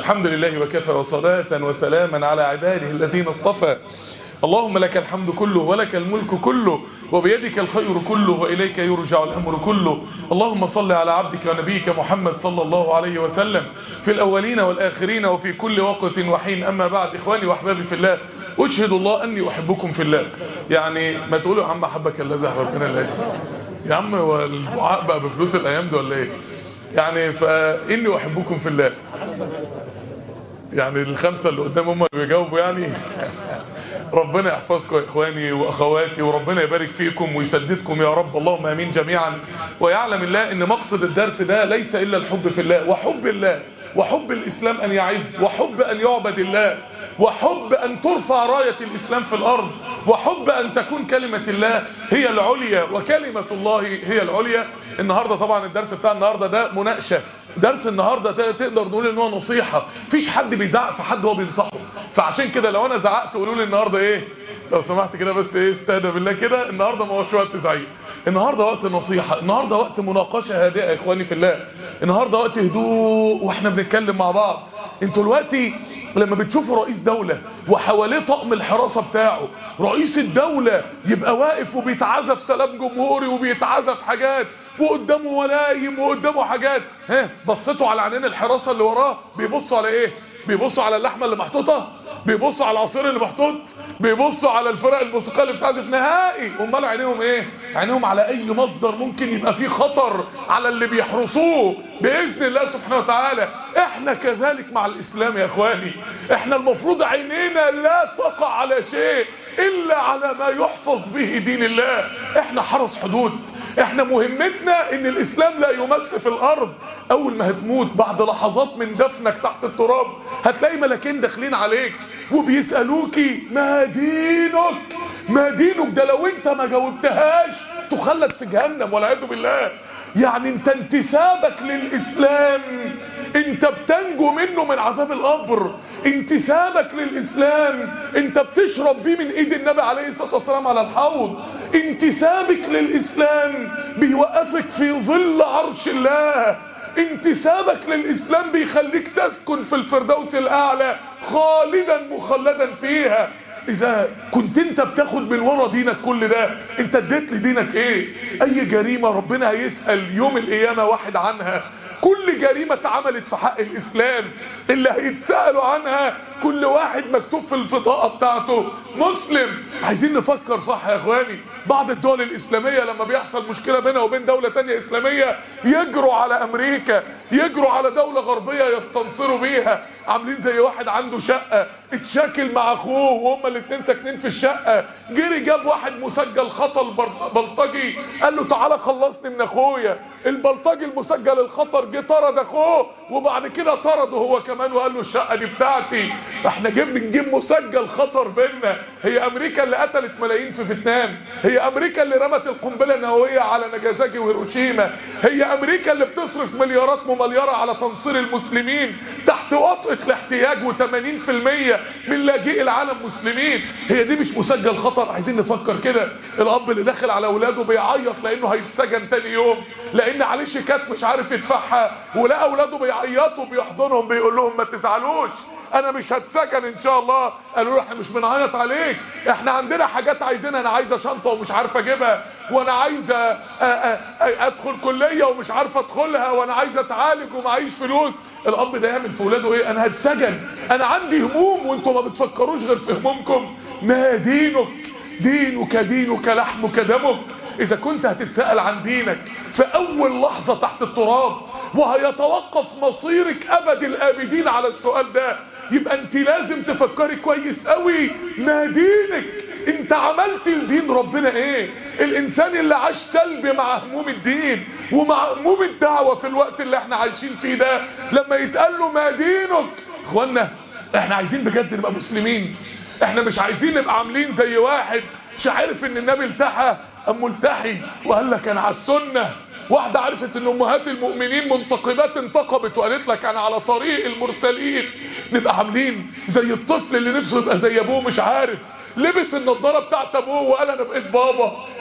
الحمد لله وكفى وصلاة وسلاما على عباده الذين اصطفى. اللهم لك الحمد كله ولك الملك كله وبيدك الخير كله وإليك يرجع الأمر كله. اللهم صل على عبدك ونبيك محمد صلى الله عليه وسلم في الأولين والآخرين وفي كل وقت وحين. أما بعد، إخواني وأحبابي في الله، أشهد الله أني أحبكم في الله. يعني ما تقولوا يا عم أحبك الذي أحببتنا الله، يا عم هو الدعاء بقى بفلوس الأيام دي ولا إيه؟ يعني فإني أحبكم في الله. يعني الخمسة اللي قدام هم اللي بيجاوبوا يعني. ربنا يحفظكم يا إخواني وأخواتي، وربنا يبارك فيكم ويسددكم يا رب، اللهم آمين جميعا. ويعلم الله أن مقصد الدرس ده ليس إلا الحب في الله، وحب الله، وحب الإسلام أن يعز، وحب أن يعبد الله، وحب أن ترفع راية الإسلام في الأرض، وحب أن تكون كلمة الله هي العليا وكلمة الله هي العليا. النهاردة طبعا الدرس بتاع النهاردة ده مناقشة. درس النهاردة تقدر نقول ان هو نصيحة. مفيش حد بيزعق في حد هو بينصحه، فعشان كده لو انا زعقت قولوا لي النهاردة ايه، لو سمحت كده بس ايه، استهدى بالله كده. النهاردة ما هوش وقت زعيق، النهاردة وقت نصيحة، النهاردة وقت مناقشة هادئة يا اخواني في الله، النهاردة وقت هدوء واحنا بنتكلم مع بعض. انتوا دلوقتي لما بتشوفوا رئيس دولة وحواليه طقم الحراسة بتاعه، رئيس الدولة يبقى واقف وبيتعزف سلام جمهوري وبيتعزف حاجات وقدامه ولايم وقدامه حاجات، بصيتوا على عينين الحراسة اللي وراه بيبصوا على ايه؟ بيبصوا على اللحمة اللي محطوطة؟ بيبصوا على العصير اللي محطوط؟ بيبصوا على الفرق الموسيقية اللي بتعزف نهائي؟ امال عينيهم ايه؟ عينيهم على اي مصدر ممكن يبقى فيه خطر على اللي بيحرسوه باذن الله سبحانه وتعالى. احنا كذلك مع الاسلام يا اخواني، احنا المفروض عينينا لا تقع على شيء الا على ما يحفظ به دين الله. احنا حرس حدود، احنا مهمتنا ان الاسلام لا يمس في الارض. اول ما هتموت بعد لحظات من دفنك تحت التراب هتلاقي ملاكين داخلين عليك وبيسألوكي ما دينك، ما دينك. ده لو انت ما جاوبتهاش تخلد في جهنم والعياذ بالله. يعني انت انتسابك للإسلام انت بتنجو منه من عذاب القبر. انتسابك للإسلام انت بتشرب بيه من ايد النبي عليه الصلاة والسلام على الحوض. انتسابك للإسلام بيوقفك في ظل عرش الله. انتسابك للإسلام بيخليك تسكن في الفردوس الأعلى خالدا مخلدا فيها. إذا كنت انت بتاخد من ورا دينك كل ده، انت اديت لدينك ايه؟ اي جريمة ربنا هيسأل يوم القيامة واحد عنها. كل جريمة اتعملت في حق الإسلام اللي هيتسألوا عنها كل واحد مكتوب في البطاقة بتاعته مسلم. عايزين نفكر صح يا اخواني. بعض الدول الإسلامية لما بيحصل مشكلة بينها وبين دولة تانية إسلامية يجروا على أمريكا، يجروا على دولة غربية يستنصروا بيها. عاملين زي واحد عنده شقة اتشاكل مع أخوه وهما الاتنين ساكنين في الشقة، جري جاب واحد مسجل خطر بلطجي قال له تعالى خلصني من أخويا. البلطجي المسجل الخطر جه طرد أخوه وبعد كده طرده هو كمان وقال له الشقة دي بتاعتي. احنا بنجيب مسجل خطر بينا. هي امريكا اللي قتلت ملايين في فيتنام، هي امريكا اللي رمت القنبله النوويه على ناجازاكي وهيروشيما، هي امريكا اللي بتصرف مليارات ممليره على تنصير المسلمين تحت وطأة الاحتياج و80% من لاجئي العالم مسلمين. هي دي مش مسجل خطر؟ عايزين نفكر كده. الاب اللي داخل على اولاده بيعيط لانه هيتسجن تاني يوم لان عليه شيكات مش عارف يدفعها، ولقى اولاده بيعيطوا بيحضنهم بيقول لهم ما تزعلوش انا مش هتسجن ان شاء الله. قالوا له احنا مش بنعيط عليك، احنا عندنا حاجات عايزينها. انا عايزه شنطه ومش عارف اجيبها، وانا عايزه ادخل كليه ومش عارف ادخلها، وانا عايزه اتعالج ومعيش فلوس. الاب ده يعمل في اولاده ايه؟ انا هتسجن، انا عندي هموم وانتم ما بتفكروش غير في همومكم. ما دينك؟ دينك دينك لحمك دمك. اذا كنت هتتسأل عن دينك في اول لحظه تحت التراب وهيتوقف مصيرك ابد الابدين على السؤال ده، يبقى انت لازم تفكري كويس قوي ما دينك. انت عملت لدين ربنا ايه؟ الانسان اللي عاش سلبي مع هموم الدين ومع هموم الدعوة في الوقت اللي احنا عايشين فيه ده، لما يتقال له ما دينك. اخوانا احنا عايزين بجد نبقى مسلمين. احنا مش عايزين نبقى عاملين زي واحد مش عارف ان النبي التحى ام ملتحي وقال لك انا على السنة. واحدة عرفت ان امهات المؤمنين منتقبات انتقبت وقالت لك انا على طريق المرسلين. نبقى عاملين زي الطفل اللي نفسه يبقى زي ابوه مش عارف، لبس النضاره بتاعت ابوه وقال انا بقيت بابا.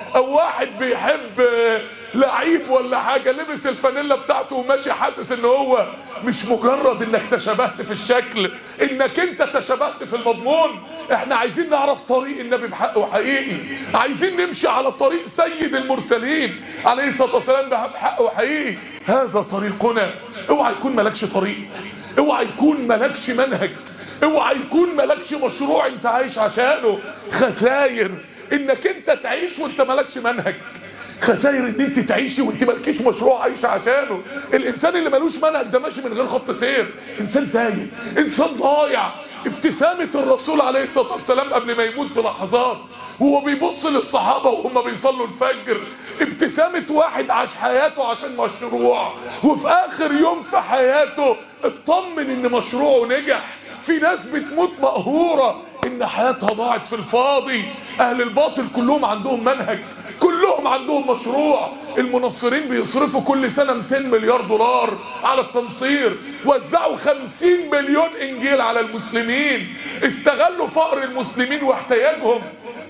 او واحد بيحب لعيب ولا حاجه لبس الفانيلا بتاعته وماشي حاسس ان هو مش مجرد انك تشابهت في الشكل، انك انت تشابهت في المضمون. احنا عايزين نعرف طريق النبي بحق وحقيقي، عايزين نمشي على طريق سيد المرسلين عليه الصلاه والسلام بحق وحقيقي. هذا طريقنا. اوعى يكون مالكش طريق، اوعى يكون مالكش منهج، اوعى يكون مالكش مشروع انت عايش عشانه. خساير انك انت تعيش وانت مالكش منهج، خساير ان انت تعيشي وانت مالكيش مشروع عايش عشانه. الانسان اللي مالوش منهج ده ماشي من غير خط سير، انسان تايه، انسان ضايع. ابتسامة الرسول عليه الصلاة والسلام قبل ما يموت بلحظات وهو بيبص للصحابة وهم بيصلوا الفجر، ابتسامة واحد عاش حياته عشان مشروع، وفي آخر يوم في حياته اطمن ان مشروعه نجح. في ناس بتموت مقهورة ان حياتها ضاعت في الفاضي. اهل الباطل كلهم عندهم منهج، كلهم عندهم مشروع. المنصرين بيصرفوا كل سنة 200 مليار دولار على التنصير، وزعوا 50 مليون انجيل على المسلمين، استغلوا فقر المسلمين واحتياجهم،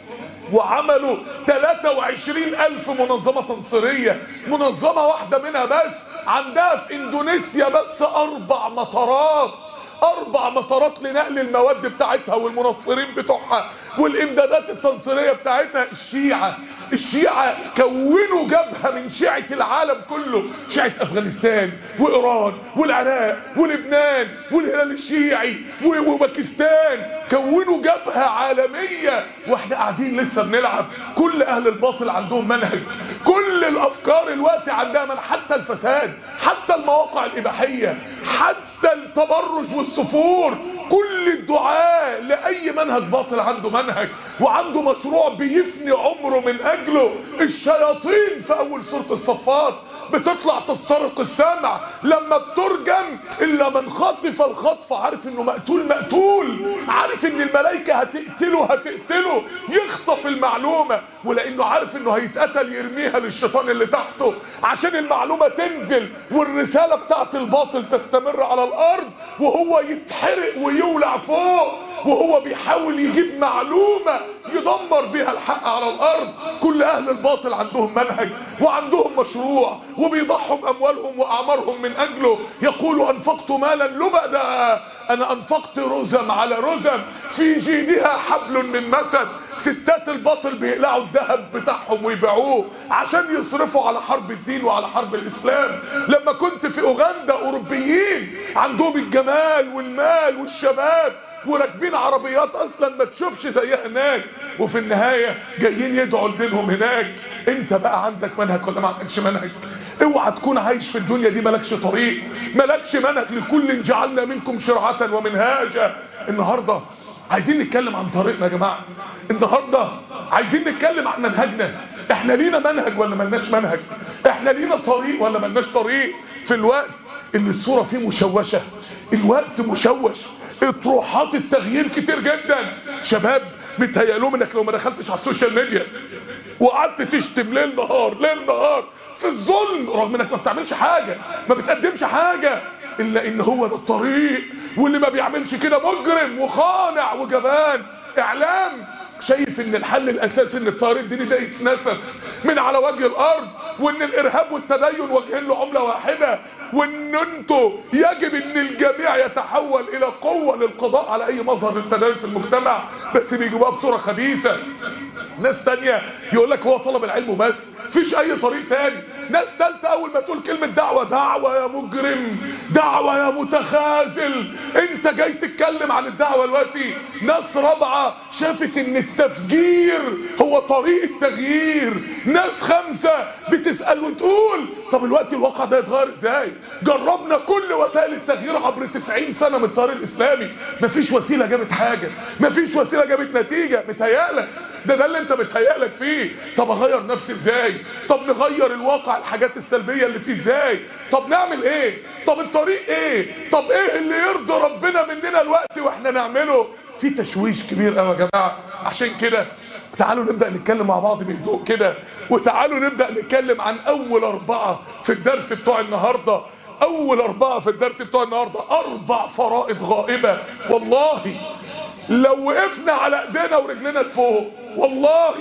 وعملوا 23,000 منظمة تنصيرية. منظمة واحدة منها بس عندها في اندونيسيا بس 4 مطارات، 4 مطارات لنقل المواد بتاعتها والمنصرين بتوعها والامدادات التنصيريه بتاعتها. الشيعة كونوا جبهة من شيعة العالم كله، شيعة افغانستان وايران والعراق ولبنان والهلال الشيعي وباكستان، كونوا جبهة عالمية واحنا قاعدين لسه بنلعب. كل اهل الباطل عندهم منهج، كل الافكار الوقت عندها من، حتى الفساد، حتى المواقع الاباحية، حتى التبرج والسفور. كل الدعاء لأي منهج باطل عنده منهج وعنده مشروع بيفني عمره من أجله. الشياطين في أول سورة الصفات بتطلع تسترق السمع لما بترجم إلا من خطف الخطف، عارف إنه مقتول، عارف إن الملائكة هتقتله، يخطف المعلومة، ولأنه عارف إنه هيتقتل يرميها للشيطان اللي تحته عشان المعلومة تنزل والرسالة بتاعت الباطل تستمر على الأرض، وهو يتحرق ويولع فوق وهو بيحاول يجيب معلومة يدمر بيها الحق على الأرض. كل أهل الباطل عندهم منهج وعندهم مشروع وبيضحوا بأموالهم وأعمارهم من أجله. يقولوا أنفقت مالا لبدا، أنا أنفقت رزم على رزم في جيدها حبل من مسد. ستات الباطل بيقلعوا الذهب بتاعهم ويبيعوه عشان يصرفوا على حرب الدين وعلى حرب الإسلام. لما كنت في أوغندا أوروبيين عندهم الجمال والمال والشباب وراكبين عربيات اصلا ما تشوفش زيها هناك، وفي النهايه جايين يدعوا لدينهم هناك. انت بقى عندك منهج ولا ما عندكش منهج؟ اوعى تكون عايش في الدنيا دي مالكش طريق، مالكش منهج. لكل جعلنا منكم شرعة ومنهاجا. النهارده عايزين نتكلم عن طريقنا يا جماعه، النهارده عايزين نتكلم عن منهجنا. احنا لينا منهج ولا ملناش منهج؟ احنا لينا طريق ولا ملناش طريق؟ في الوقت اللي الصوره فيه مشوشه، الوقت مشوش، اطروحات التغيير كتير جدا. شباب متهيألهم انك لو ما دخلتش على السوشيال ميديا وقعدت تشتم ليل نهار في الظلم، رغم انك ما بتعملش حاجه، ما بتقدمش حاجه، الا ان هو ده الطريق، واللي ما بيعملش كده مجرم وخانع وجبان. اعلام شايف ان الحل الاساسي ان التيار الديني ده يتنسف من على وجه الارض، وان الارهاب والتدين واجهين له عمله واحده، وان انتوا يجب ان الجميع يتحول الى قوه للقضاء على اي مظهر للتدين في المجتمع، بس بيجيبوها بصوره خبيثه. ناس تانية يقول لك هو طلب العلم وبس، مفيش اي طريق تاني. ناس تالتة اول ما تقول كلمة دعوة يا مجرم، دعوة يا متخاذل، انت جاي تتكلم عن الدعوة دلوقتي. ناس رابعة شافت ان التفجير هو طريق التغيير. ناس خمسة بتسأل وتقول طب الوقت الواقع ده يتغير ازاي؟ جربنا كل وسائل التغيير عبر 90 سنة من التيار الاسلامي، مفيش وسيلة جابت حاجة، مفيش وسيلة جابت نتيجة. متهيألك ده اللي انت بتهيألك فيه. طب اغير نفسي ازاي؟ طب نغير الواقع الحاجات السلبية اللي فيه ازاي؟ طب نعمل ايه؟ طب الطريق ايه؟ طب ايه اللي يرضي ربنا مننا الوقت واحنا نعمله؟ في تشويش كبير قوي يا جماعة. عشان كده تعالوا نبدأ نتكلم مع بعض بهدوء كده، وتعالوا نبدأ نتكلم عن اول 4 في الدرس بتوع النهاردة. اول 4 في الدرس بتوع النهاردة 4 فرائض غائبة. والله لو وقفنا على ايدينا ورجلنا لفوق، والله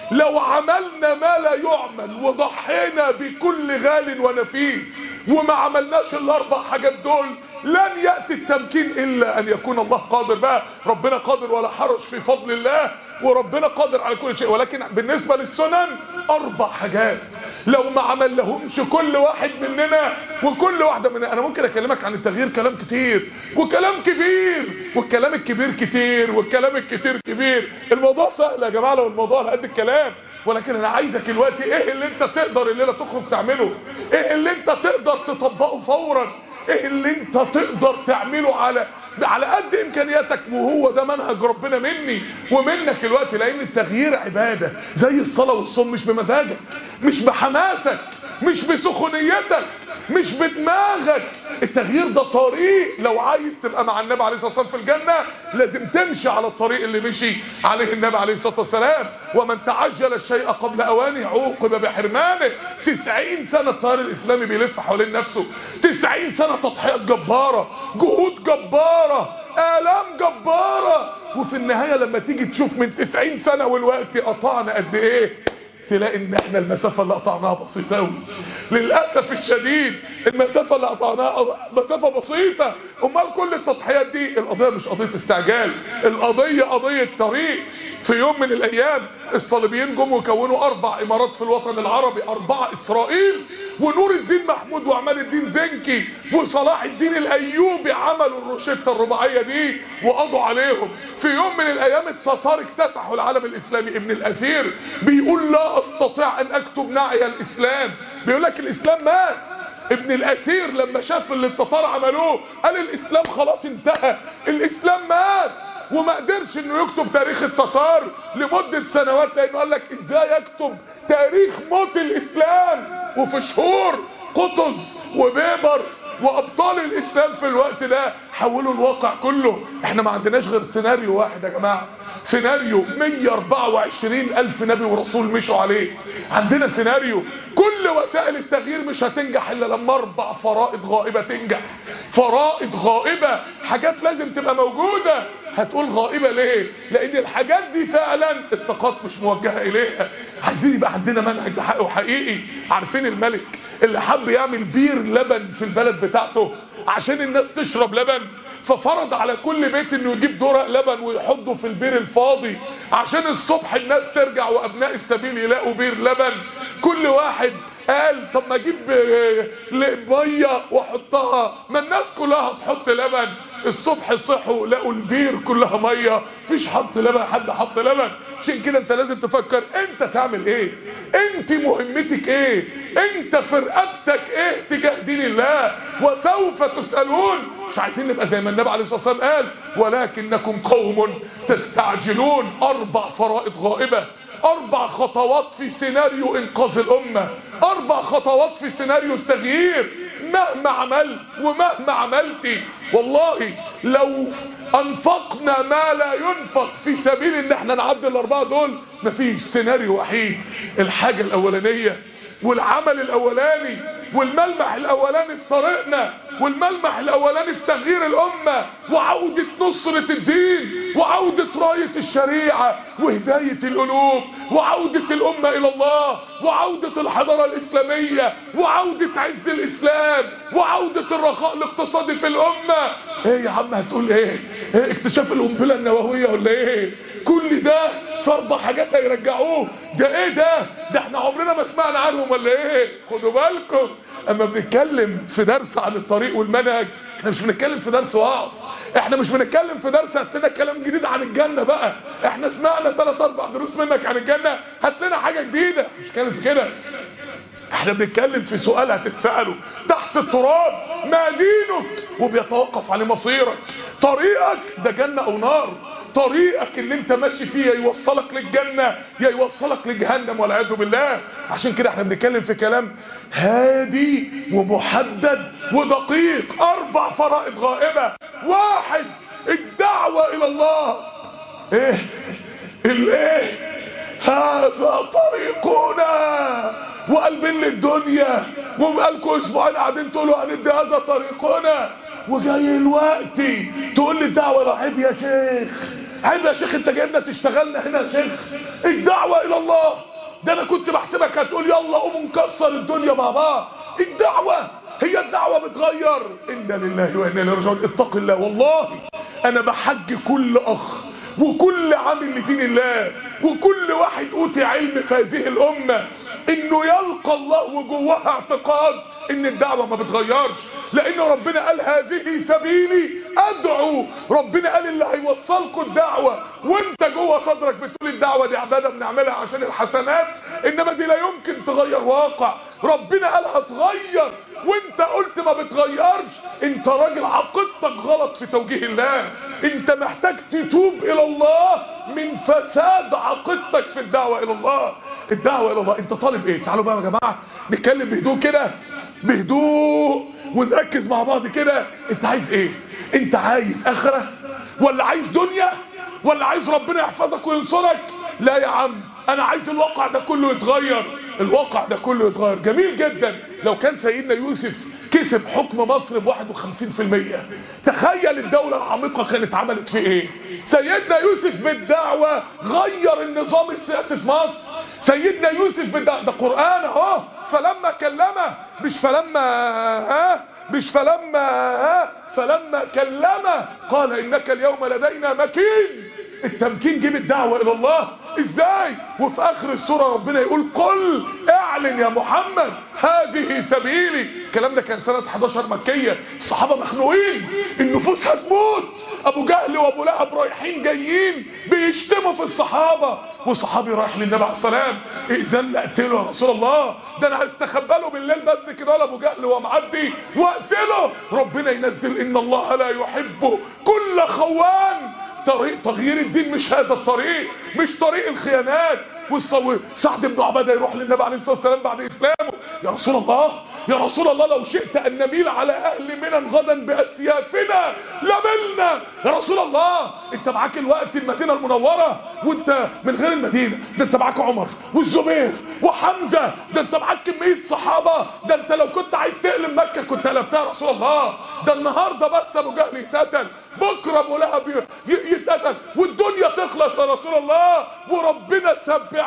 لو عملنا ما لا يعمل وضحينا بكل غال ونفيس وما عملناش الاربع حاجات دول، لن يأتي التمكين الا ان يكون الله قادر. بقى ربنا قادر ولا حرج في فضل الله، وربنا قادر على كل شيء، ولكن بالنسبة للسنن 4 حاجات لو ما عملهمش كل واحد مننا وكل واحدة مننا. انا ممكن اكلمك عن التغيير كلام كتير وكلام كبير، والكلام الكبير كتير والكلام الكتير كبير. الموضوع سهل يا جماعة لو الموضوع على قد الكلام، ولكن انا عايزك الوقت ايه اللي انت تقدر الليلة تخرج تعمله، ايه اللي انت تقدر تطبقه فورا، ايه اللي انت تقدر تعمله على قد امكانياتك. وهو ده منهج ربنا مني ومنك الوقت، لان التغيير عبادة زي الصلاة والصوم، مش بمزاجك، مش بحماسك، مش بسخونيتك، مش بدماغك. التغيير ده طريق. لو عايز تبقى مع النبي عليه الصلاة والسلام في الجنة لازم تمشي على الطريق اللي مشي عليه النبي عليه الصلاة والسلام. ومن تعجل الشيء قبل اوانه عوقب بحرمانه. 90 سنة التيار الاسلامي بيلف حوالين نفسه، 90 سنة تضحيات جبارة، جهود جبارة، آلام جبارة، وفي النهاية لما تيجي تشوف من 90 سنة والوقت قطعنا قد ايه، تلاقي ان احنا المسافة اللي قطعناها بسيطة قوي. للأسف الشديد المسافة اللي قطعناها مسافة بسيطة. امال كل التضحيات دي؟ القضية مش قضية استعجال، القضية قضية طريق. في يوم من الايام الصليبيين جم وكونوا 4 امارات في الوطن العربي، 4 اسرائيل ونور الدين محمود وعماد الدين زنكي وصلاح الدين الايوبي عملوا الروشتة الرباعية دي وقضوا عليهم. في يوم من الايام التتار اكتسحوا العالم الاسلامي. ابن الاثير بيقول لا استطيع ان اكتب نعي الاسلام، بيقول لك الاسلام مات. ابن الأثير لما شاف اللي التتار عملوه قال الاسلام خلاص انتهى، الاسلام مات. وما قدرش انه يكتب تاريخ التتار لمدة سنوات، لانه قال لك ازاي اكتب تاريخ موت الاسلام وفي شهور قطز وبيبرس وابطال الاسلام في الوقت ده حولوا الواقع كله. احنا ما عندناش غير سيناريو واحد يا جماعة، سيناريو 124 ألف نبي ورسول مشوا عليه. عندنا سيناريو كل وسائل التغيير مش هتنجح إلا لما 4 فرائض غائبة تنجح. فرائض غائبة، حاجات لازم تبقى موجودة. هتقول غائبة ليه؟ لأن الحاجات دي فعلا الطاقات مش موجهة إليها. عايزين يبقى عندنا منهج بحق وحقيقي. عارفين الملك اللي حب يعمل بير لبن في البلد بتاعته عشان الناس تشرب لبن، ففرض على كل بيت انه يجيب درق لبن ويحطه في البير الفاضي عشان الصبح الناس ترجع وابناء السبيل يلاقوا بير لبن. كل واحد قال طب ما اجيب ميه واحطها، ما الناس كلها هتحط لبن. الصبح صحوا لقوا البير كلها ميه، مفيش حط لبن، حد حط لبن. عشان كده انت لازم تفكر انت تعمل ايه، انت مهمتك ايه، انت في رقبتك ايه تجاه دين الله، وسوف تسألون. مش عايزين نبقى زي ما النبي عليه الصلاة والسلام قال ولكنكم قوم تستعجلون. 4 فرائض غائبة، 4 خطوات في سيناريو انقاذ الامة، 4 خطوات في سيناريو التغيير. مهما عملت ومهما عملتي والله لو انفقنا ما لا ينفق في سبيل ان احنا نعدي ال4 دول مفيش. سيناريو وحيد، الحاجة الاولانية والعمل الاولاني والملمح الاولاني في طريقنا، والملمح الاولاني في تغيير الامه وعوده نصره الدين وعوده رايه الشريعه وهدايه القلوب وعوده الامه الى الله وعوده الحضاره الاسلاميه وعوده عز الاسلام وعوده الرخاء الاقتصادي في الامه. ايه يا عم هتقول ايه؟ ايه اكتشاف القنبله النوويه ولا ايه؟ كل ده في 4 حاجات هيرجعوه. ده ايه ده احنا عمرنا ما سمعنا عنهم ولا ايه؟ خدوا بالكم اما بنتكلم في درس عن الطريق والمنهج احنا مش بنتكلم في درس وعظ، احنا مش بنتكلم في درس هات لنا كلام جديد عن الجنه. بقى احنا سمعنا 3-4 دروس منك عن الجنه، هات لنا حاجه جديده. مش بنتكلم في كده، احنا بنتكلم في سؤال هتتسأله تحت التراب: ما دينك؟ وبيتوقف على مصيرك. طريقك ده جنة او نار، طريقك اللي انت ماشي فيه يا يوصلك للجنة يا يوصلك لجهنم والعياذ بالله. عشان كده احنا بنتكلم في كلام هادي ومحدد ودقيق. 4 فرائض غائبة. 1 الدعوة الى الله. ايه الايه؟ هذا طريقنا وقلبين للدنيا، وبقالكوا اسبوعين قاعدين تقولوا هندي هذا طريقنا، وجاي الوقت تقول لي الدعوه رحيب يا شيخ. عيب يا شيخ انت جايبنا تشتغلنا هنا يا شيخ. الدعوة الى الله ده انا كنت بحسبك هتقول يلا قوموا نكسر الدنيا مع بعض. الدعوة هي الدعوة بتغير. انا لله وانا اليه راجعون. اتق الله. والله انا بحج كل اخ وكل عامل لدين الله وكل واحد اوتي علم في هذه الامة انه يلقى الله وجواها اعتقاد ان الدعوة ما بتغيرش، لان ربنا قال هذه سبيلي ادعو. ربنا قال اللي هيوصلكوا الدعوة وانت جوه صدرك بتقول الدعوة دي عبادة بنعملها عشان الحسنات، انما دي لا يمكن تغير واقع. ربنا قال هتغير وانت قلت ما بتغيرش. انت راجل عقيدتك غلط في توجيه الله. انت محتاج تتوب الى الله من فساد عقيدتك في الدعوة الى الله. الدعوة الى الله انت طالب ايه؟ تعالوا بقى يا جماعة نتكلم بهدوء كده، بهدوء ونركز مع بعض كده. انت عايز ايه؟ انت عايز اخرة ولا عايز دنيا ولا عايز ربنا يحفظك وينصرك؟ لا يا عم انا عايز الواقع ده كله يتغير. الواقع ده كله يتغير. جميل جدا لو كان سيدنا يوسف كسب حكم مصر ب51%. تخيل الدولة العميقة كانت عملت فيه ايه. سيدنا يوسف بالدعوة غير النظام السياسي في مصر. سيدنا يوسف بالدعوة، ده قرآن اهو. فلما كلمه فلما كلمه قال انك اليوم لدينا مكين. التمكين جه بالدعوة الى الله. ازاي؟ وفي اخر السورة ربنا يقول قل اعلن يا محمد هذه سبيلي. الكلام ده كان سنة 11 مكية. الصحابة مخنوقين، النفوس هتموت. ابو جهل وابو لهب رايحين جايين بيشتموا في الصحابة، وصحابي رايح للنبي عليه السلام ائذن لي اقتله يا رسول الله. ده انا هستخبى له بالليل بس كده ولا ابو جهل وهو معدي واقتله. ربنا ينزل ان الله لا يحب كل خوان. طريق تغيير الدين مش هذا الطريق، مش طريق الخيانات. سعد بن عبادة يروح للنبي عليه الصلاة والسلام بعد إسلامه، يا رسول الله يا رسول الله لو شئت أن نميل على أهل منى غدا بأسيافنا لملنا. يا رسول الله أنت معاك الوقت المدينة المنورة وأنت من غير المدينة، ده أنت معاك عمر والزبير وحمزة، ده أنت معاك كمية صحابة، ده أنت لو كنت عايز تقلب مكة كنت قلبتها يا رسول الله. ده النهاردة بس أبو جهل يتقتل، بكرة أبو لهب يتقتل والدنيا تخلص يا رسول الله. وربنا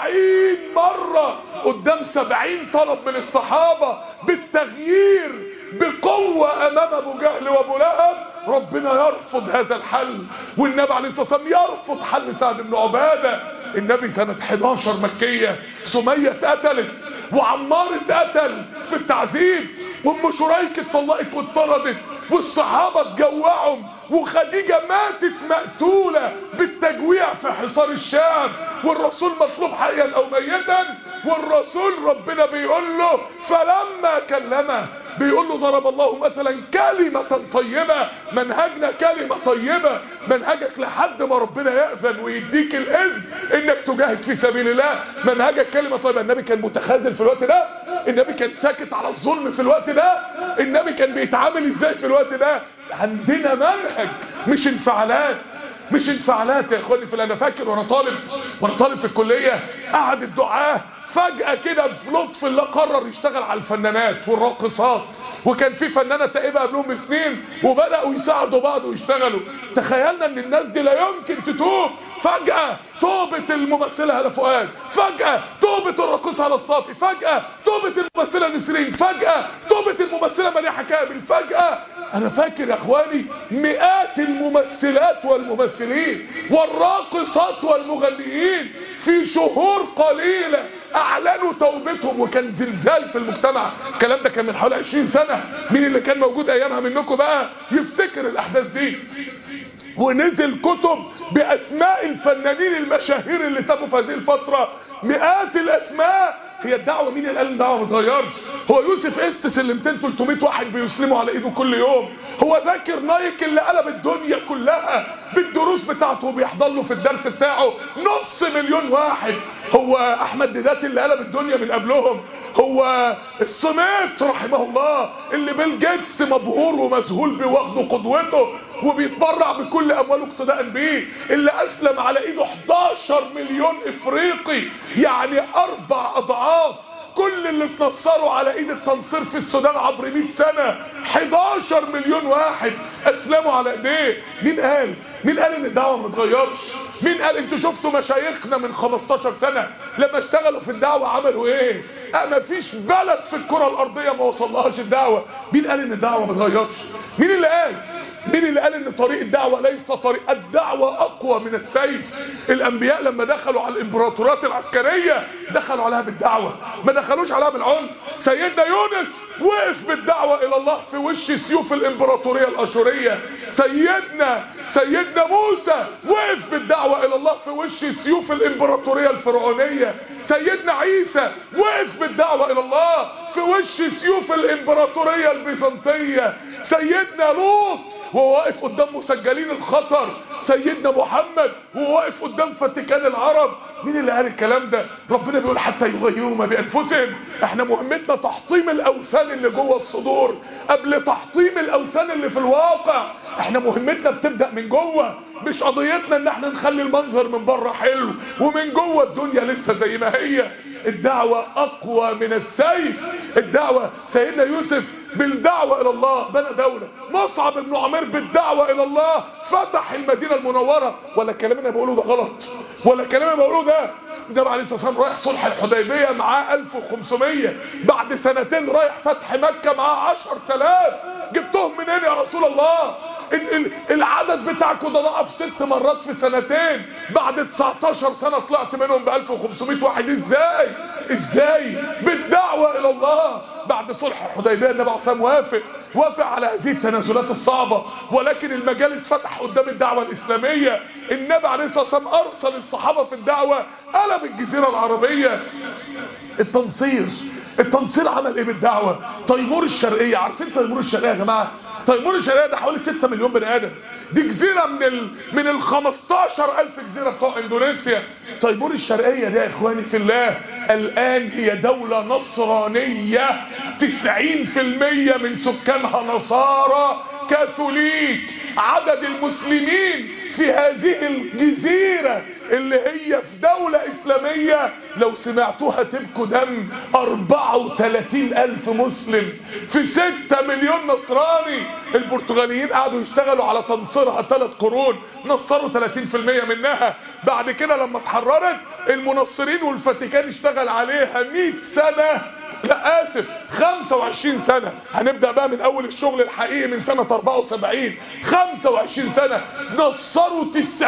70 مرة قدام 70 طلب من الصحابة بالتغيير بقوة أمام أبو جهل وأبو لهب. ربنا يرفض هذا الحل، والنبي عليه الصلاة والسلام يرفض حل سعد بن عبادة. النبي سنة 11 مكية سمية اتقتلت وعمار اتقتل في التعذيب، وام شريك اتطلقت واتطردت، والصحابة اتجوعوا، وخديجة ماتت مقتولة بالتجويع في حصار الشام، والرسول مطلوب حيا او ميتا. والرسول ربنا بيقول له فلما كلمه بيقول له ضرب الله مثلا كلمة طيبة. منهجنا كلمة طيبة، منهجك لحد ما ربنا يأذن ويديك الإذن انك تجاهد في سبيل الله. منهجك كلمة طيبة. النبي كان متخاذل في الوقت ده؟ النبي كان ساكت على الظلم في الوقت ده؟ النبي كان بيتعامل ازاي في الوقت ده؟ عندنا منهج مش انفعالات، مش انفعالات يا اخواني. انا فاكر وانا طالب في الكليه، قعد الدعاه فجاه كده بلطف الله قرر يشتغل على الفنانات والراقصات، وكان في فنانه تائبه قبلهم بسنين وبداوا يساعدوا بعض ويشتغلوا. تخيلنا ان الناس دي لا يمكن تتوب. فجاه توبه الممثله هلا فؤاد، فجاه توبه الراقصه هلا الصافي، فجاه توبه الممثله نسرين، فجاه توبه الممثله مديحه كامل، فجاه. انا فاكر يا اخواني مئات الممثلات والممثلين والراقصات والمغنيين في شهور قليلة اعلنوا توبتهم، وكان زلزال في المجتمع. الكلام ده كان من حوالي 20 سنة. مين اللي كان موجود ايامها منكم بقى يفتكر الاحداث دي؟ ونزل كتب باسماء الفنانين المشاهير اللي تابوا في هذه الفترة، مئات الاسماء. هي الدعوة مين اللي قال الدعوة ما تغيرش؟ هو يوسف استس اللي 200 300 واحد بيسلموا على ايده كل يوم؟ هو ذاكر نايك اللي قلب الدنيا كلها بالدروس بتاعته وبيحضر له في الدرس بتاعه 500,000 واحد؟ هو احمد ديدات اللي قلب الدنيا من قبلهم؟ هو الصميت رحمه الله اللي بيل جيتس مبهور ومذهول بواخده قدوته وبيتبرع بكل امواله اقتداء بيه، اللي اسلم على ايده 11 مليون افريقي، يعني 4 اضعاف كل اللي اتنصروا على ايد التنصير في السودان عبر 100 سنة 11 مليون واحد اسلموا على ايديه. مين قال ان الدعوة ما تتغيرش؟ مين قال؟ انتوا شفتوا مشايخنا من 15 سنة لما اشتغلوا في الدعوة عملوا ايه؟ ما فيش بلد في الكرة الارضية ما وصلهاش الدعوة. مين قال ان الدعوة ما تتغيرش؟ مين اللي قال ان طريق الدعوة ليس طريق؟ الدعوة اقوى من السيف. الانبياء لما دخلوا على الامبراطورات العسكرية دخلوا عليها بالدعوة، ما دخلوش عليها بالعنف. سيدنا يونس وقف بالدعوة الى الله في وش سيوف الامبراطورية الاشورية. سيدنا موسى وقف بالدعوة الى الله في وش سيوف الامبراطورية الفرعونية. سيدنا عيسى وقف بالدعوة الى الله في وش سيوف الامبراطورية البيزنطية. سيدنا لوط وهو واقف قدام مسجلين الخطر. سيدنا محمد وهو واقف قدام فاتيكان العرب. مين اللي قال الكلام ده؟ ربنا بيقول حتى يغيروا ما بانفسهم. احنا مهمتنا تحطيم الاوثان اللي جوه الصدور قبل تحطيم الاوثان اللي في الواقع. احنا مهمتنا بتبدا من جوه، مش قضيتنا ان احنا نخلي المنظر من بره حلو ومن جوه الدنيا لسه زي ما هي. الدعوه اقوى من السيف. الدعوه، سيدنا يوسف بالدعوه الى الله بنى دوله. مصعب بن عمير بالدعوه الى الله فتح المدينه المنوره. ولا الكلام اللي بقوله ده غلط؟ ولا الكلام اللي بقوله ده؟ النبي عليه الصلاه والسلام رايح صلح الحديبيه معاه 1500، بعد سنتين رايح فتح مكه معاه 10000. جبتهم منين يا رسول الله؟ العدد بتاعكم ده ضعف 6 مرات في سنتين. بعد 19 سنه طلعت منهم ب 1500 واحد. ازاي؟ بالدعوه الى الله. بعد صلح الحديبيه النبي عليه الصلاه والسلام وافق على هذه التنازلات الصعبه، ولكن المجال اتفتح قدام الدعوه الاسلاميه. النبي عليه الصلاه والسلام ارسل الصحابه في الدعوه، قلب الجزيره العربيه. التنصير عمل ايه بالدعوه؟ تيمور الشرقيه، عارفين تيمور الشرقيه يا جماعه؟ تيمور الشرقيه ده حوالي 6 مليون بني ادم. دي جزيره من ال 15,000 جزيره بتوع اندونيسيا. تيمور الشرقيه دي يا اخواني في الله الان هي دوله نصرانيه، 90% من سكانها نصارى كاثوليك. عدد المسلمين في هذه الجزيرة اللي هي في دولة إسلامية لو سمعتوها تبكوا دم. 34,000 مسلم في 6 مليون نصراني. البرتغاليين قعدوا يشتغلوا على تنصيرها 3 قرون، نصروا 30% منها. بعد كده لما اتحررت المنصرين والفاتيكان اشتغل عليها 100 سنة، لا اسف 25 سنة. هنبدأ بقى من اول الشغل الحقيقي من سنة 74. 25 سنة نصروا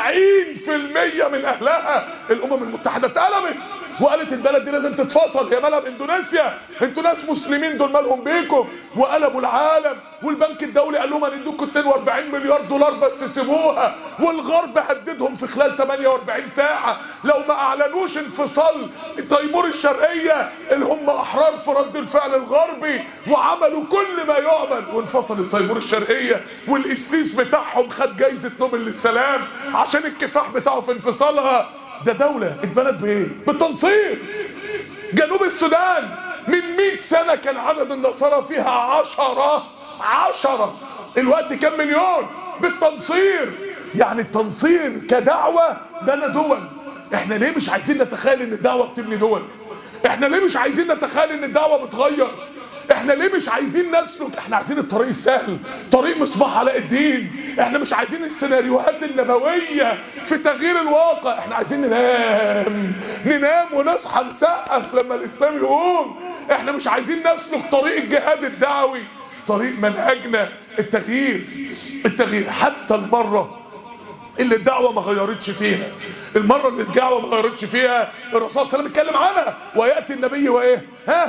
90% من اهلها. الامم المتحدة اتقلبت وقالت البلد دي لازم تتفصل، هي مالها باندونيسيا؟ انتوا ناس مسلمين، دول مالهم بيكم؟ وقلبوا العالم. والبنك الدولي قال لهم هندوكوا 42 مليار دولار بس سيبوها. والغرب هددهم في خلال 48 ساعة لو ما اعلنوش انفصال تيمور الشرقية اللي هم احرار في رد الفعل الغربي، وعملوا كل ما يعمل وانفصلت تيمور الشرقية. والقسيس بتاعهم خد جايزة نوبل للسلام عشان الكفاح بتاعه في انفصالها. ده دولة اتبنت بايه؟ بالتنصير. جنوب السودان من 100 سنة كان عدد النصارى فيها 10. الوقت كم مليون؟ بالتنصير. يعني التنصير كدعوة بنى دول. احنا ليه مش عايزين نتخيل ان الدعوة بتبني دول؟ احنا ليه مش عايزين نتخيل ان الدعوة بتغير؟ احنا ليه مش عايزين نسلك؟ احنا عايزين الطريق السهل، طريق مصباح علاء الدين. احنا مش عايزين السيناريوهات النبوية في تغيير الواقع. احنا عايزين ننام ونصحى نسقف لما الاسلام يقوم. احنا مش عايزين نسلك طريق الجهاد الدعوي، طريق منهجنا التغيير. حتى المرة اللي الدعوة ما غيرتش فيها، المرة اللي الدعوة ما غيرتش فيها الرسول صلى الله عليه وسلم اتكلم عنها. ويأتي النبي وايه؟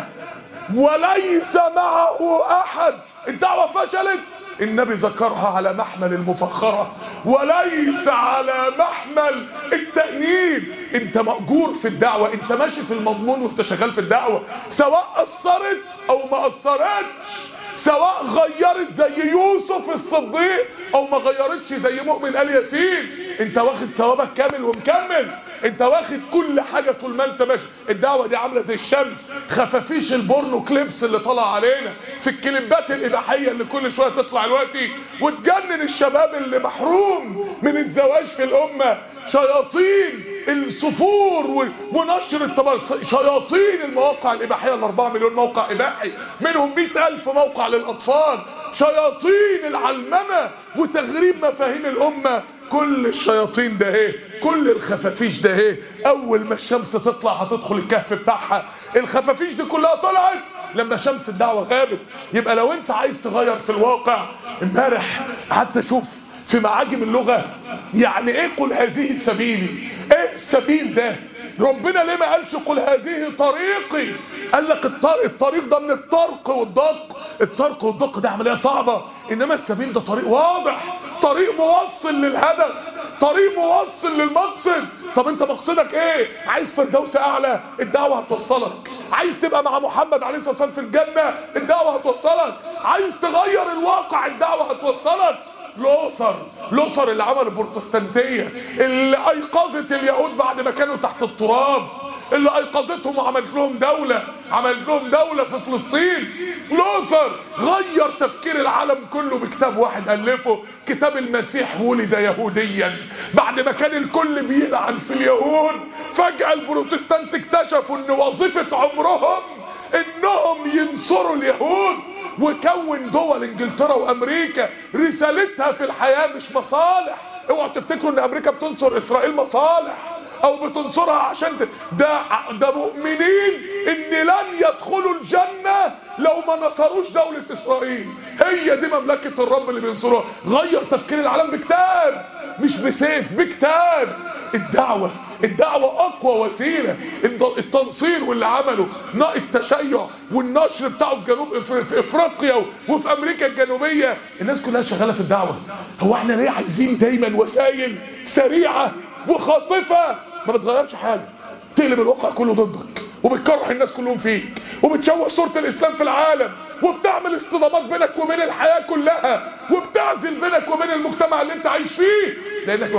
وليس معه احد. الدعوة فشلت، النبي ذكرها على محمل المفخرة وليس على محمل التأنيب. انت مأجور في الدعوة، انت ماشي في المضمون وانت شغال في الدعوة، سواء أثرت او ما أثرتش، سواء غيرت زي يوسف الصديق او ما غيرتش زي مؤمن آل ياسين. انت واخد ثوابك كامل ومكمل، انت واخد كل حاجة طول ما انت ماشي. الدعوة دي عاملة زي الشمس، خفافيش البورنو كليبس اللي طلع علينا في الكليبات الإباحية اللي كل شوية تطلع دلوقتي وتجنن الشباب اللي محروم من الزواج في الأمة. شياطين السفور ونشر شياطين المواقع الإباحية، 4 مليون موقع إباحي، منهم 100,000 موقع للأطفال، شياطين العلمنة وتغريب مفاهيم الأمة. كل الشياطين ده ايه، كل الخفافيش ده ايه، اول ما الشمس تطلع هتدخل الكهف بتاعها. الخفافيش دي كلها طلعت لما شمس الدعوة غابت. يبقى لو انت عايز تغير في الواقع، امبارح قعدت اشوف في معاجم اللغة يعني ايه قل هذه سبيلي. ايه السبيل ده؟ ربنا ليه ما قالش قل هذه طريقي؟ قال لك الطريق ده من الطرق والضق. الطرق والضق ده عملية صعبة، انما السبيل ده طريق واضح، طريق موصل للهدف، طريق موصل للمقصد. طب انت مقصدك ايه؟ عايز فردوس اعلى؟ الدعوة هتوصلك. عايز تبقى مع محمد عليه الصلاة والسلام في الجنة؟ الدعوة هتوصلك. عايز تغير الواقع؟ الدعوة هتوصلك. لوثر اللي عمل البروتستانتية، اللي ايقظت اليهود بعد ما كانوا تحت التراب، اللي ايقظتهم وعملت لهم دولة في فلسطين. لوثر غير تفكير العالم كله بكتاب واحد ألفه، كتاب المسيح ولد يهوديا. بعد ما كان الكل بيلعن في اليهود، فجأة البروتستانت اكتشفوا ان وظيفة عمرهم انهم ينصروا اليهود. وكون دول انجلترا وامريكا رسالتها في الحياة مش مصالح. اوعوا تفتكروا ان امريكا بتنصر اسرائيل مصالح او بتنصرها عشان ده مؤمنين ان لن يدخلوا الجنة لو ما نصروش دولة اسرائيل. هي دي مملكة الرب اللي بينصروها. غير تفكير العالم بكتاب، مش بسيف، بكتاب. الدعوة اقوى وسيلة. التنصير واللي عمله التشيع والنشر بتاعه في افريقيا وفي امريكا الجنوبية، الناس كلها شغالة في الدعوة. هو احنا ليه عايزين دايما وسائل سريعة وخاطفة ما بتغيرش حاجة، تقلب الواقع كله ضدك وبتكره الناس كلهم فيك وبتشوه صورة الإسلام في العالم وبتعمل اصطدامات بينك وبين الحياة كلها وبتعزل بينك وبين المجتمع اللي انت عايش فيه لأنك ما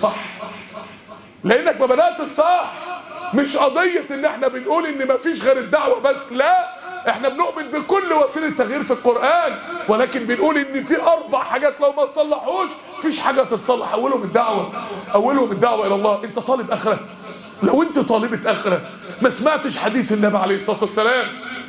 بدأت الصح. مش قضية ان احنا بنقول ان ما فيش غير الدعوة بس، لا، احنا بنؤمن بكل وسيلة تغيير في القرآن، ولكن بنقول ان في 4 حاجات لو ما تصلحوش فيش حاجة تتصلح. اولهم الدعوة الى الله. انت طالب اخرة؟ لو انت طالبة اخرة ما سمعتش حديث النبي عليه الصلاة والسلام،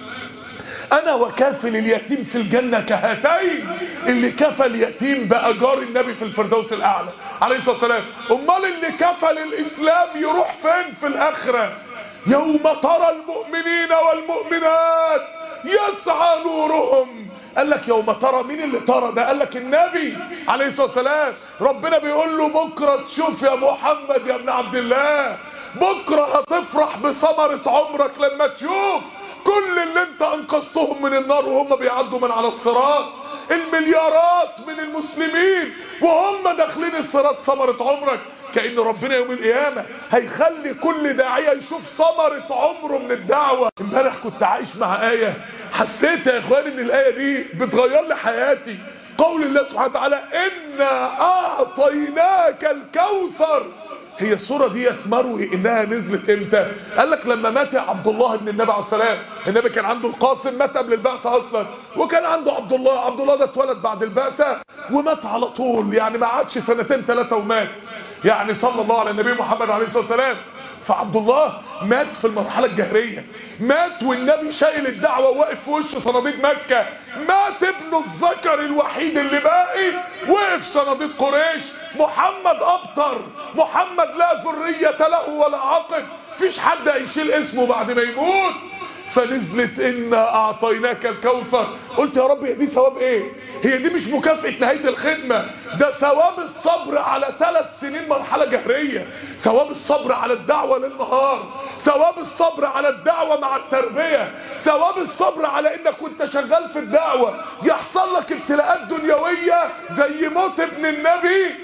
انا وكافل اليتيم في الجنة كهاتين. اللي كفل اليتيم بقى جار النبي في الفردوس الاعلى عليه الصلاة والسلام. امال اللي كفل الاسلام يروح فين في الاخرة؟ يوم ترى المؤمنين والمؤمنات يسعى نورهم. قال لك يوم ترى، مين اللي ترى ده؟ قال لك النبي عليه الصلاة والسلام. ربنا بيقول له بكرة تشوف يا محمد يا ابن عبد الله، بكرة هتفرح بثمرة عمرك لما تشوف كل اللي انت انقذتهم من النار وهم بيعدوا من على الصراط، المليارات من المسلمين وهم داخلين الصراط ثمرة عمرك. كأن ربنا يوم القيامة هيخلي كل داعية يشوف ثمرة عمره من الدعوة. امبارح كنت عايش مع آية، حسيت يا اخواني ان الآية دي بتغير لي حياتي. قول الله سبحانه وتعالى إنا أعطيناك الكوثر. هي الصورة ديت مروي انها نزلت امتى؟ قال لك لما مات عبد الله بن النبي عليه السلام. النبي كان عنده القاسم، مات قبل البعثة اصلا، وكان عنده عبد الله ده اتولد بعد البعثة ومات على طول، يعني ما عادش 2 3 ومات، يعني صلى الله على النبي محمد عليه الصلاة والسلام. فعبد الله مات في المرحلة الجهرية، مات والنبي شايل الدعوة وواقف في وشه صناديد مكة، مات ابنه الذكر الوحيد اللي باقي وقف صناديد قريش. محمد أبطر، محمد لا ذرية له ولا عقب، فيش حد هيشيل اسمه بعد ما يموت. فنزلت إنا أعطيناك الكوثر. قلت يا رب هي دي ثواب إيه؟ هي دي مش مكافأة نهاية الخدمة، ده ثواب الصبر على 3 سنين مرحلة جهرية، ثواب الصبر على الدعوة للنهار، ثواب الصبر على الدعوة مع التربية، ثواب الصبر على إنك وأنت شغال في الدعوة يحصل لك ابتلاءات دنيوية زي موت ابن النبي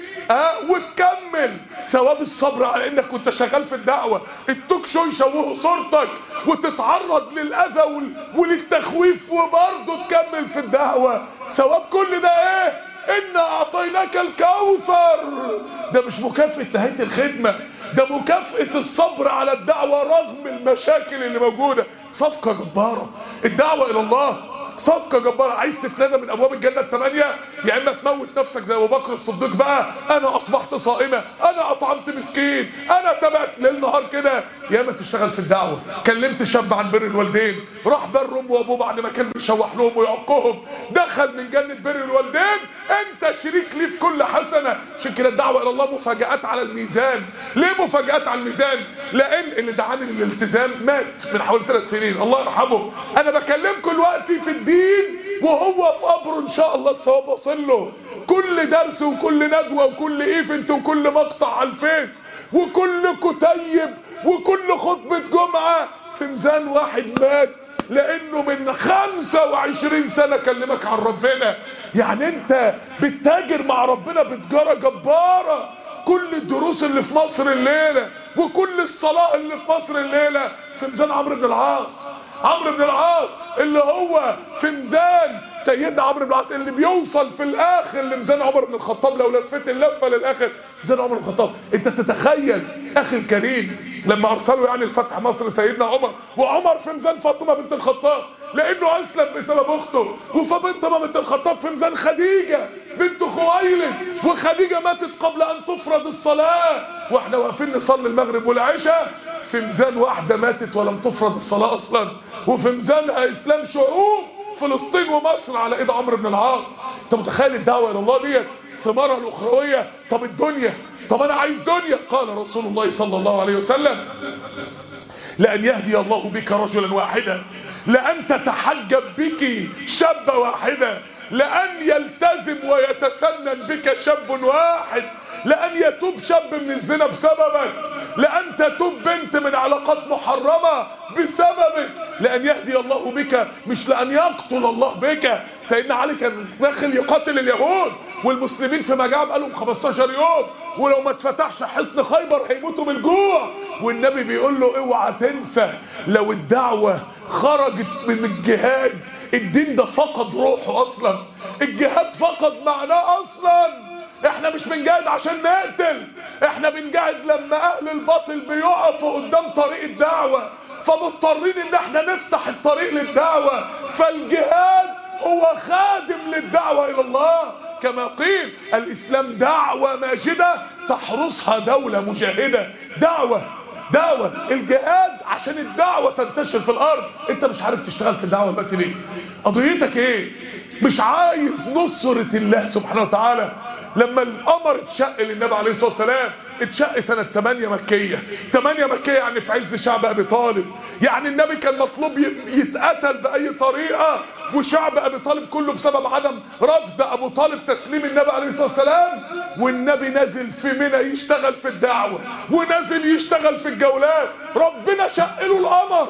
وتكمل، ثواب الصبر على انك وانت شغال في الدعوة التوك شو يشوهوا صورتك وتتعرض للأذى وللتخويف وبرضه تكمل في الدعوة. ثواب كل ده ايه؟ إنا أعطيناك الكوثر. ده مش مكافأة نهاية الخدمة، ده مكافأة الصبر على الدعوة رغم المشاكل اللي موجودة. صفقة جبارة الدعوة إلى الله، صفقة جبارة. عايز تتنادى من أبواب الجنة ال8؟ يا اما تموت نفسك زي ابو بكر الصديق بقى، انا اصبحت صائمه، انا اطعمت مسكين، انا تبعت ليل نهار كده. يا اما تشتغل في الدعوه. كلمت شاب عن بر الوالدين، راح بر امه وابوه بعد ما كان بيشوح لهم ويعقهم، دخل من جنه بر الوالدين، انت شريك ليه في كل حسنه. عشان كده الدعوه الى الله مفاجآت على الميزان. ليه مفاجآت على الميزان؟ لان اللي دعاني للالتزام مات من حوالي 3 سنين، الله يرحمه. انا بكلمكم دلوقتي في الدين وهو في قبره ان شاء الله الثواب واصل له. كل درس وكل ندوه وكل ايفنت وكل مقطع على الفيس وكل كتيب وكل خطبه جمعه في ميزان واحد مات لانه من 25 سنه كلمك عن ربنا. يعني انت بتتاجر مع ربنا بتجاره جباره. كل الدروس اللي في مصر الليله وكل الصلاه اللي في مصر الليله في ميزان عمرو بن العاص. عمرو بن العاص اللي هو في ميزان سيدنا عمرو بن العاص، اللي بيوصل في الاخر لميزان عمر بن الخطاب. لو لفيت اللفه للاخر ميزان عمر بن الخطاب. انت تتخيل اخي الكريم لما ارسلوا يعني الفتح مصر سيدنا عمر، وعمر في ميزان فاطمه بنت الخطاب لانه اسلم بسبب اخته، وفاطمه بنت الخطاب في ميزان خديجه بنت خويلد، وخديجه ماتت قبل ان تفرض الصلاه، واحنا واقفين نصلي المغرب والعشاء في ميزان واحده ماتت ولم تفرض الصلاه اصلا، وفي ميزانها اسلام شعوب فلسطين ومصر على ايد عمرو بن العاص. انت متخيل الدعوه الى الله ديت ثمارها الاخرويه؟ طب الدنيا، طب انا عايز دنيا. قال رسول الله صلى الله عليه وسلم: لأن يهدي الله بك رجلا واحدا، لأن تتحجب بك شابة واحدة، لأن يلتزم ويتسنن بك شاب واحد، لأن يتوب شاب من الزنا بسببك، لأن تتوب بنت من علاقات محرمة بسببك، لأن يهدي الله بك، مش لأن يقتل الله بك. سيدنا علي كان داخل يقاتل اليهود والمسلمين في مجاعة بقالهم 15 يوم، ولو ما اتفتحش حصن خيبر هيموتوا من الجوع، والنبي بيقول له اوعى تنسى لو الدعوة خرجت من الجهاد الدين ده فقد روحه اصلا، الجهاد فقد معناه اصلا. احنا مش بنجاهد عشان نقتل، احنا بنجاهد لما اهل الباطل بيقفوا قدام طريق الدعوة، فمضطرين ان احنا نفتح الطريق للدعوة. فالجهاد هو خادم للدعوة الى الله، كما قيل: الاسلام دعوة ماجدة تحرسها دولة مجاهدة. دعوة الجهاد عشان الدعوة تنتشر في الارض. انت مش عارف تشتغل في الدعوة دلوقتي ليه؟ قضيتك ايه؟ مش عايز نصرة الله سبحانه وتعالى. لما القمر اتشق للنبي عليه الصلاة والسلام اتشق سنة 8 مكية. 8 مكية يعني في عز شعب ابي طالب، يعني النبي كان مطلوب يتقتل بأي طريقة، وشعب ابي طالب كله بسبب عدم رفض ابو طالب تسليم النبي عليه الصلاة والسلام. والنبي نازل في منى يشتغل في الدعوة، ونازل يشتغل في الجولات. ربنا شق له القمر،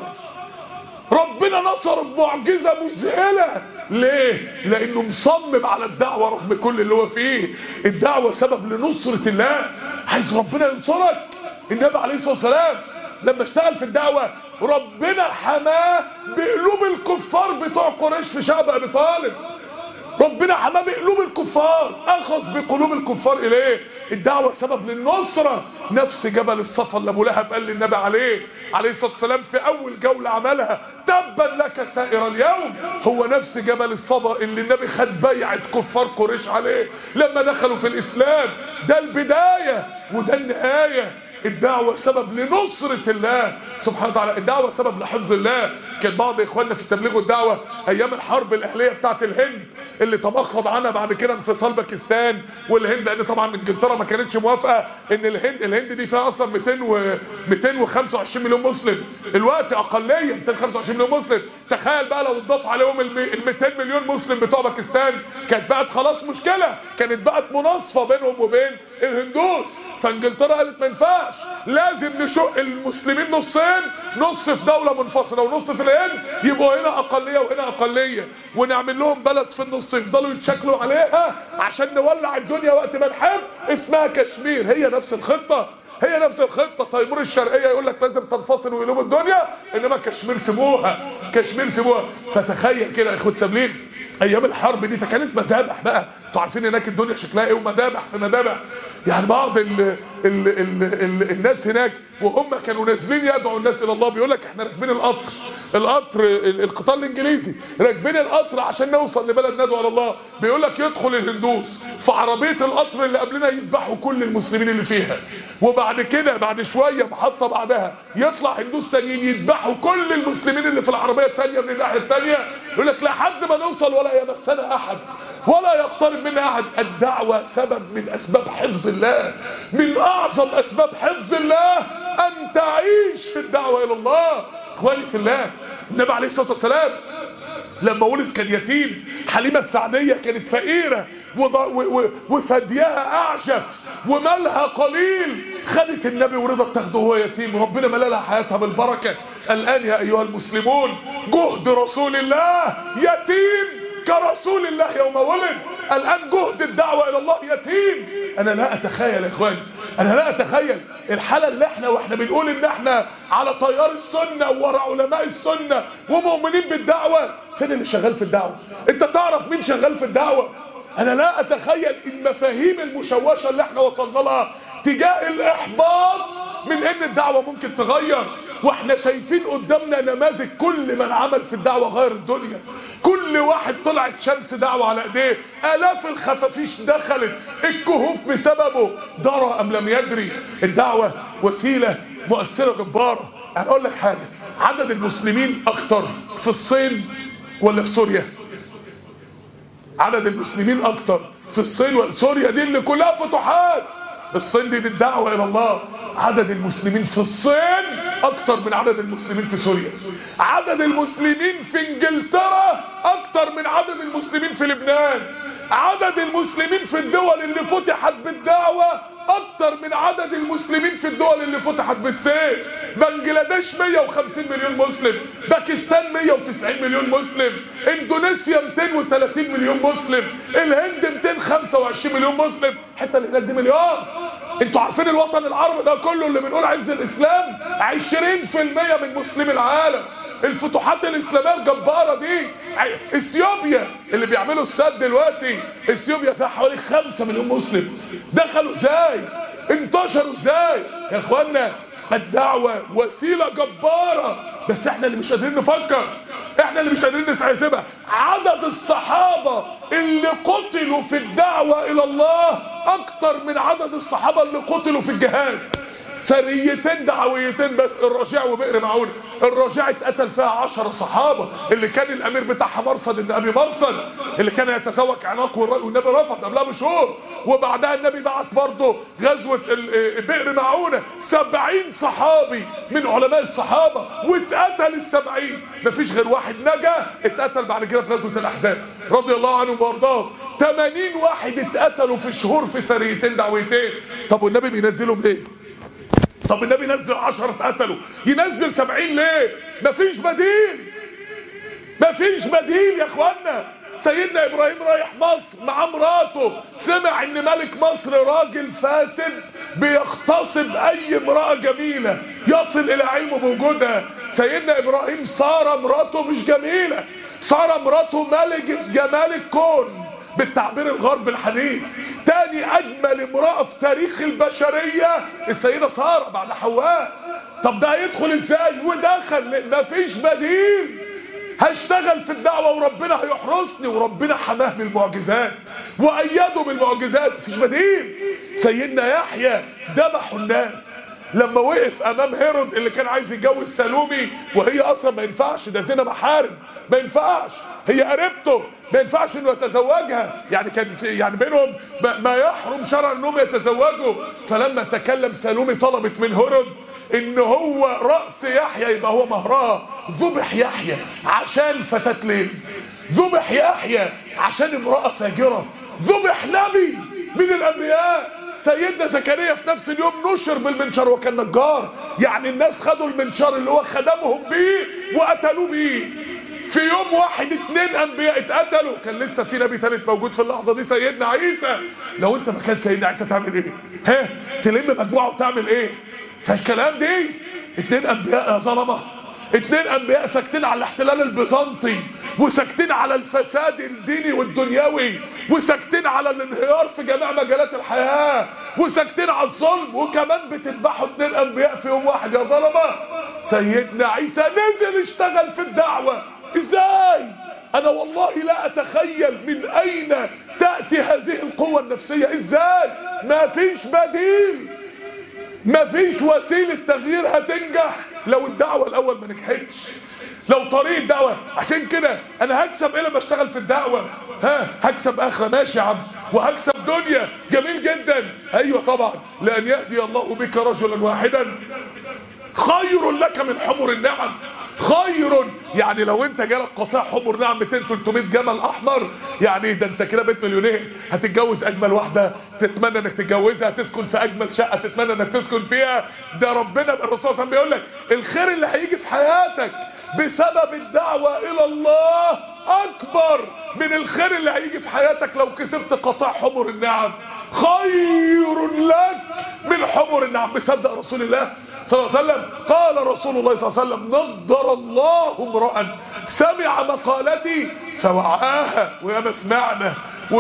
ربنا نصر بمعجزة مذهلة. ليه؟ لانه مصمم على الدعوة رغم كل اللي هو فيه. الدعوة سبب لنصرة الله. عايز ربنا ينصرك. النبي عليه الصلاة والسلام لما اشتغل في الدعوة ربنا حماه بقلوب الكفار بتوع قريش في شعب ابي طالب. ربنا حماه بقلوب الكفار، اخذ بقلوب الكفار اليه. الدعوه سبب للنصره. نفس جبل الصفا اللي ابو لهب قال للنبي عليه الصلاه والسلام في اول جوله عملها: تبا لك سائر اليوم. هو نفس جبل الصفا اللي النبي خد بيعه كفار قريش عليه لما دخلوا في الاسلام. ده البدايه وده النهايه. الدعوة سبب لنصرة الله سبحانه وتعالى، الدعوة سبب لحفظ الله. كان بعض اخواننا في التبليغ والدعوة ايام الحرب الاهلية بتاعت الهند اللي تمخض عنها بعد كده انفصال باكستان والهند، لان طبعا انجلترا ما كانتش موافقة ان الهند دي فيها اصلا 225 مليون مسلم، الوقت اقلية 225 مليون مسلم. تخيل بقى لو اتضاف عليهم ال 200 مليون مسلم بتوع باكستان، كانت بقت خلاص مشكلة، كانت بقت مناصفة بينهم وبين الهندوس. فانجلترا قالت ما ينفعش، لازم نشق المسلمين نصين، نص في دولة منفصلة ونص في الهند، يبقوا هنا أقلية وهنا أقلية، ونعمل لهم بلد في النص يفضلوا يتشكلوا عليها عشان نولع الدنيا وقت ما نحب، اسمها كشمير. هي نفس الخطة، هي نفس الخطة. تيمور الشرقية يقول لك لازم تنفصل ويقلبوا الدنيا، إنما كشمير سيبوها، كشمير سيبوها. فتخيل كده يا إخوة التبليغ ايام الحرب دي، فكانت مذابح بقى. انتوا عارفين هناك الدنيا شكلها ايه، ومذابح في مذابح. يعني بعض الناس هناك وهم كانوا نازلين يدعوا الناس الى الله، بيقول لك احنا راكبين القطر القطار الانجليزي، راكبين القطر عشان نوصل لبلد ندعو الى الله. بيقول لك يدخل الهندوس في عربيه القطر اللي قبلنا يذبحوا كل المسلمين اللي فيها، وبعد كده بعد شويه محطه بعدها يطلع هندوس تانيين يذبحوا كل المسلمين اللي في العربيه الثانيه من الناحيه الثانيه. يقول لك لحد ما نوصل ولا يمسنا احد ولا يقترب منا احد. الدعوه سبب من اسباب حفظ الله، من اعظم اسباب حفظ الله ان تعيش في الدعوه الى الله. اخواني في الله، النبي عليه الصلاه والسلام لما ولد كان يتيم، حليمه السعديه كانت فقيره وثديها اعشف ومالها قليل، خدت النبي ورضت تاخده وهو يتيم، ربنا ملا لها حياتها بالبركه. الان يا ايها المسلمون جهد رسول الله يتيم كرسول الله يوم ولد. الان جهد الدعوه الى الله يتيم. انا لا اتخيل يا اخواني، انا لا اتخيل الحاله اللي واحنا بنقول ان احنا على تيار السنه وورا علماء السنه ومؤمنين بالدعوه، فين اللي شغال في الدعوه؟ انت تعرف مين شغال في الدعوه؟ انا لا اتخيل المفاهيم المشوشه اللي احنا وصلنا لها تجاه الاحباط من ان الدعوه ممكن تغير، واحنا شايفين قدامنا نماذج كل من عمل في الدعوه غير الدنيا. كل واحد طلعت شمس دعوه على ايديه، الاف الخفافيش دخلت الكهوف بسببه، درى ام لم يدري. الدعوه وسيله مؤثره جباره. انا اقول لك حاجه، عدد المسلمين اكتر في الصين ولا في سوريا؟ عدد المسلمين اكتر في الصين وسوريا دي اللي كلها فتوحات، الصين دي الدعوه الى الله. عدد المسلمين في الصين اكتر من عدد المسلمين في سوريا. عدد المسلمين في انجلترا اكتر من عدد المسلمين في لبنان. عدد المسلمين في الدول اللي فتحت بالدعوه اكتر من عدد المسلمين في الدول اللي فتحت بالسيف. بنجلاديش 150 مليون مسلم، باكستان 190 مليون مسلم، اندونيسيا 230 مليون مسلم، الهند 225 مليون مسلم، حتى اللي هناك دي مليار. انتوا عارفين الوطن العربي ده كله اللي بنقول عز الاسلام 20% من مسلمي العالم. الفتوحات الاسلاميه الجباره دي، اثيوبيا اللي بيعملوا السد دلوقتي، اثيوبيا فيها حوالي 5 مليون مسلم. دخلوا ازاي؟ انتشروا ازاي؟ يا اخوانا الدعوه وسيله جباره، بس احنا اللي مش قادرين نفكر، احنا اللي مش قادرين نسيبها. عدد الصحابه اللي قتلوا في الدعوه الى الله اكتر من عدد الصحابه اللي قتلوا في الجهاد. سريتين دعويتين بس، الرجيع وبئر معونه. الرجيع اتقتل فيها 10 صحابه، اللي كان الامير بتاعها مرصد بن ابي مرصد، اللي كان يتزوج عناق والنبي رفض قبلها بشهور. وبعدها النبي بعت برضه غزوه بئر معونه، 70 صحابي من علماء الصحابه واتقتل ال70، مفيش غير واحد نجا اتقتل بعد كده في غزوه الاحزاب رضي الله عنهم وارضاهم. 80 واحد اتقتلوا في شهور في سريتين دعويتين. طب والنبي بينزلهم ليه؟ طب النبي نزل 10 اتقتلوا، ينزل 70 ليه؟ مفيش بديل، مفيش بديل يا اخوانا. سيدنا ابراهيم رايح مصر مع مراته، سمع ان ملك مصر راجل فاسد بيغتصب اي امرأة جميلة يصل الى علمه بوجودها. سيدنا ابراهيم سارة مراته مش جميلة، سارة مراته ملكة جمال الكون بالتعبير الغرب الحديث. تاني اجمل امرأة في تاريخ البشرية السيدة سارة بعد حواء. طب ده هيدخل ازاي؟ ودخل، مفيش بديل. هشتغل في الدعوة وربنا هيحرسني، وربنا حماه بالمعجزات وأيده بالمعجزات، مفيش بديل. سيدنا يحيى ذبحوا الناس لما وقف امام هيرود اللي كان عايز يتجوز سالومي، وهي اصلا ما ينفعش، ده زنا محارم، ما ينفعش، هي قريبته ما ينفعش انه يتزوجها، يعني كان في يعني بينهم ما يحرم شرعا انهم يتزوجوا. فلما تكلم سالومي طلبت من هيرود ان هو راس يحيى يبقى هو مهرها. ذبح يحيى عشان فتاة ليل، ذبح يحيى عشان امرأة فاجرة، ذبح نبي من الانبياء. سيدنا زكريا في نفس اليوم نشر بالمنشار وكان نجار، يعني الناس خدوا المنشار اللي هو خدمهم بيه وقتلوه بيه. في يوم واحد 2 انبياء اتقتلوا. كان لسه في نبي ثالث موجود في اللحظه دي، سيدنا عيسى. لو انت مكان سيدنا عيسى تعمل ايه؟ ها تلم مجموعه وتعمل ايه؟ فاش كلام دي. 2 انبياء يا ظلمه، 2 انبياء ساكتين على الاحتلال البيزنطي وساكتين على الفساد الديني والدنيوي، وساكتين على الانهيار في جميع مجالات الحياة، وساكتين على الظلم، وكمان بتذبحوا 2 انبياء في يوم واحد يا ظلمة. سيدنا عيسى نزل اشتغل في الدعوة. ازاي؟ انا والله لا اتخيل من اين تأتي هذه القوة النفسية. ازاي؟ ما فيش بديل، ما فيش وسيلة تغيير هتنجح لو الدعوة الاول ما نجحتش، لو طريق الدعوة. عشان كده انا هكسب ايه لما اشتغل في الدعوة؟ هكسب اخرة، ماشي يا عم، وهكسب دنيا، جميل جدا، ايوه طبعا. لان يهدي الله بك رجلا واحدا خير لك من حمر النعم. خير يعني لو انت جالك قطاع حمر نعم 200 300 جمل احمر، يعني ده انت كده بيت مليونير. هتتجوز اجمل واحده تتمنى انك تتجوزها، تسكن في اجمل شقه تتمنى انك تسكن فيها. ده ربنا الرسول صلى الله عليه وسلم بيقول لك الخير اللي هيجي في حياتك بسبب الدعوه الى الله اكبر من الخير اللي هيجي في حياتك لو كسبت قطاع حمر النعم. خير لك من حمر النعم. مصدق رسول الله صلى الله عليه وسلم؟ قال رسول الله صلى الله عليه وسلم نضر الله امرأ سمع مقالتي فوعاها، وياما سمعنا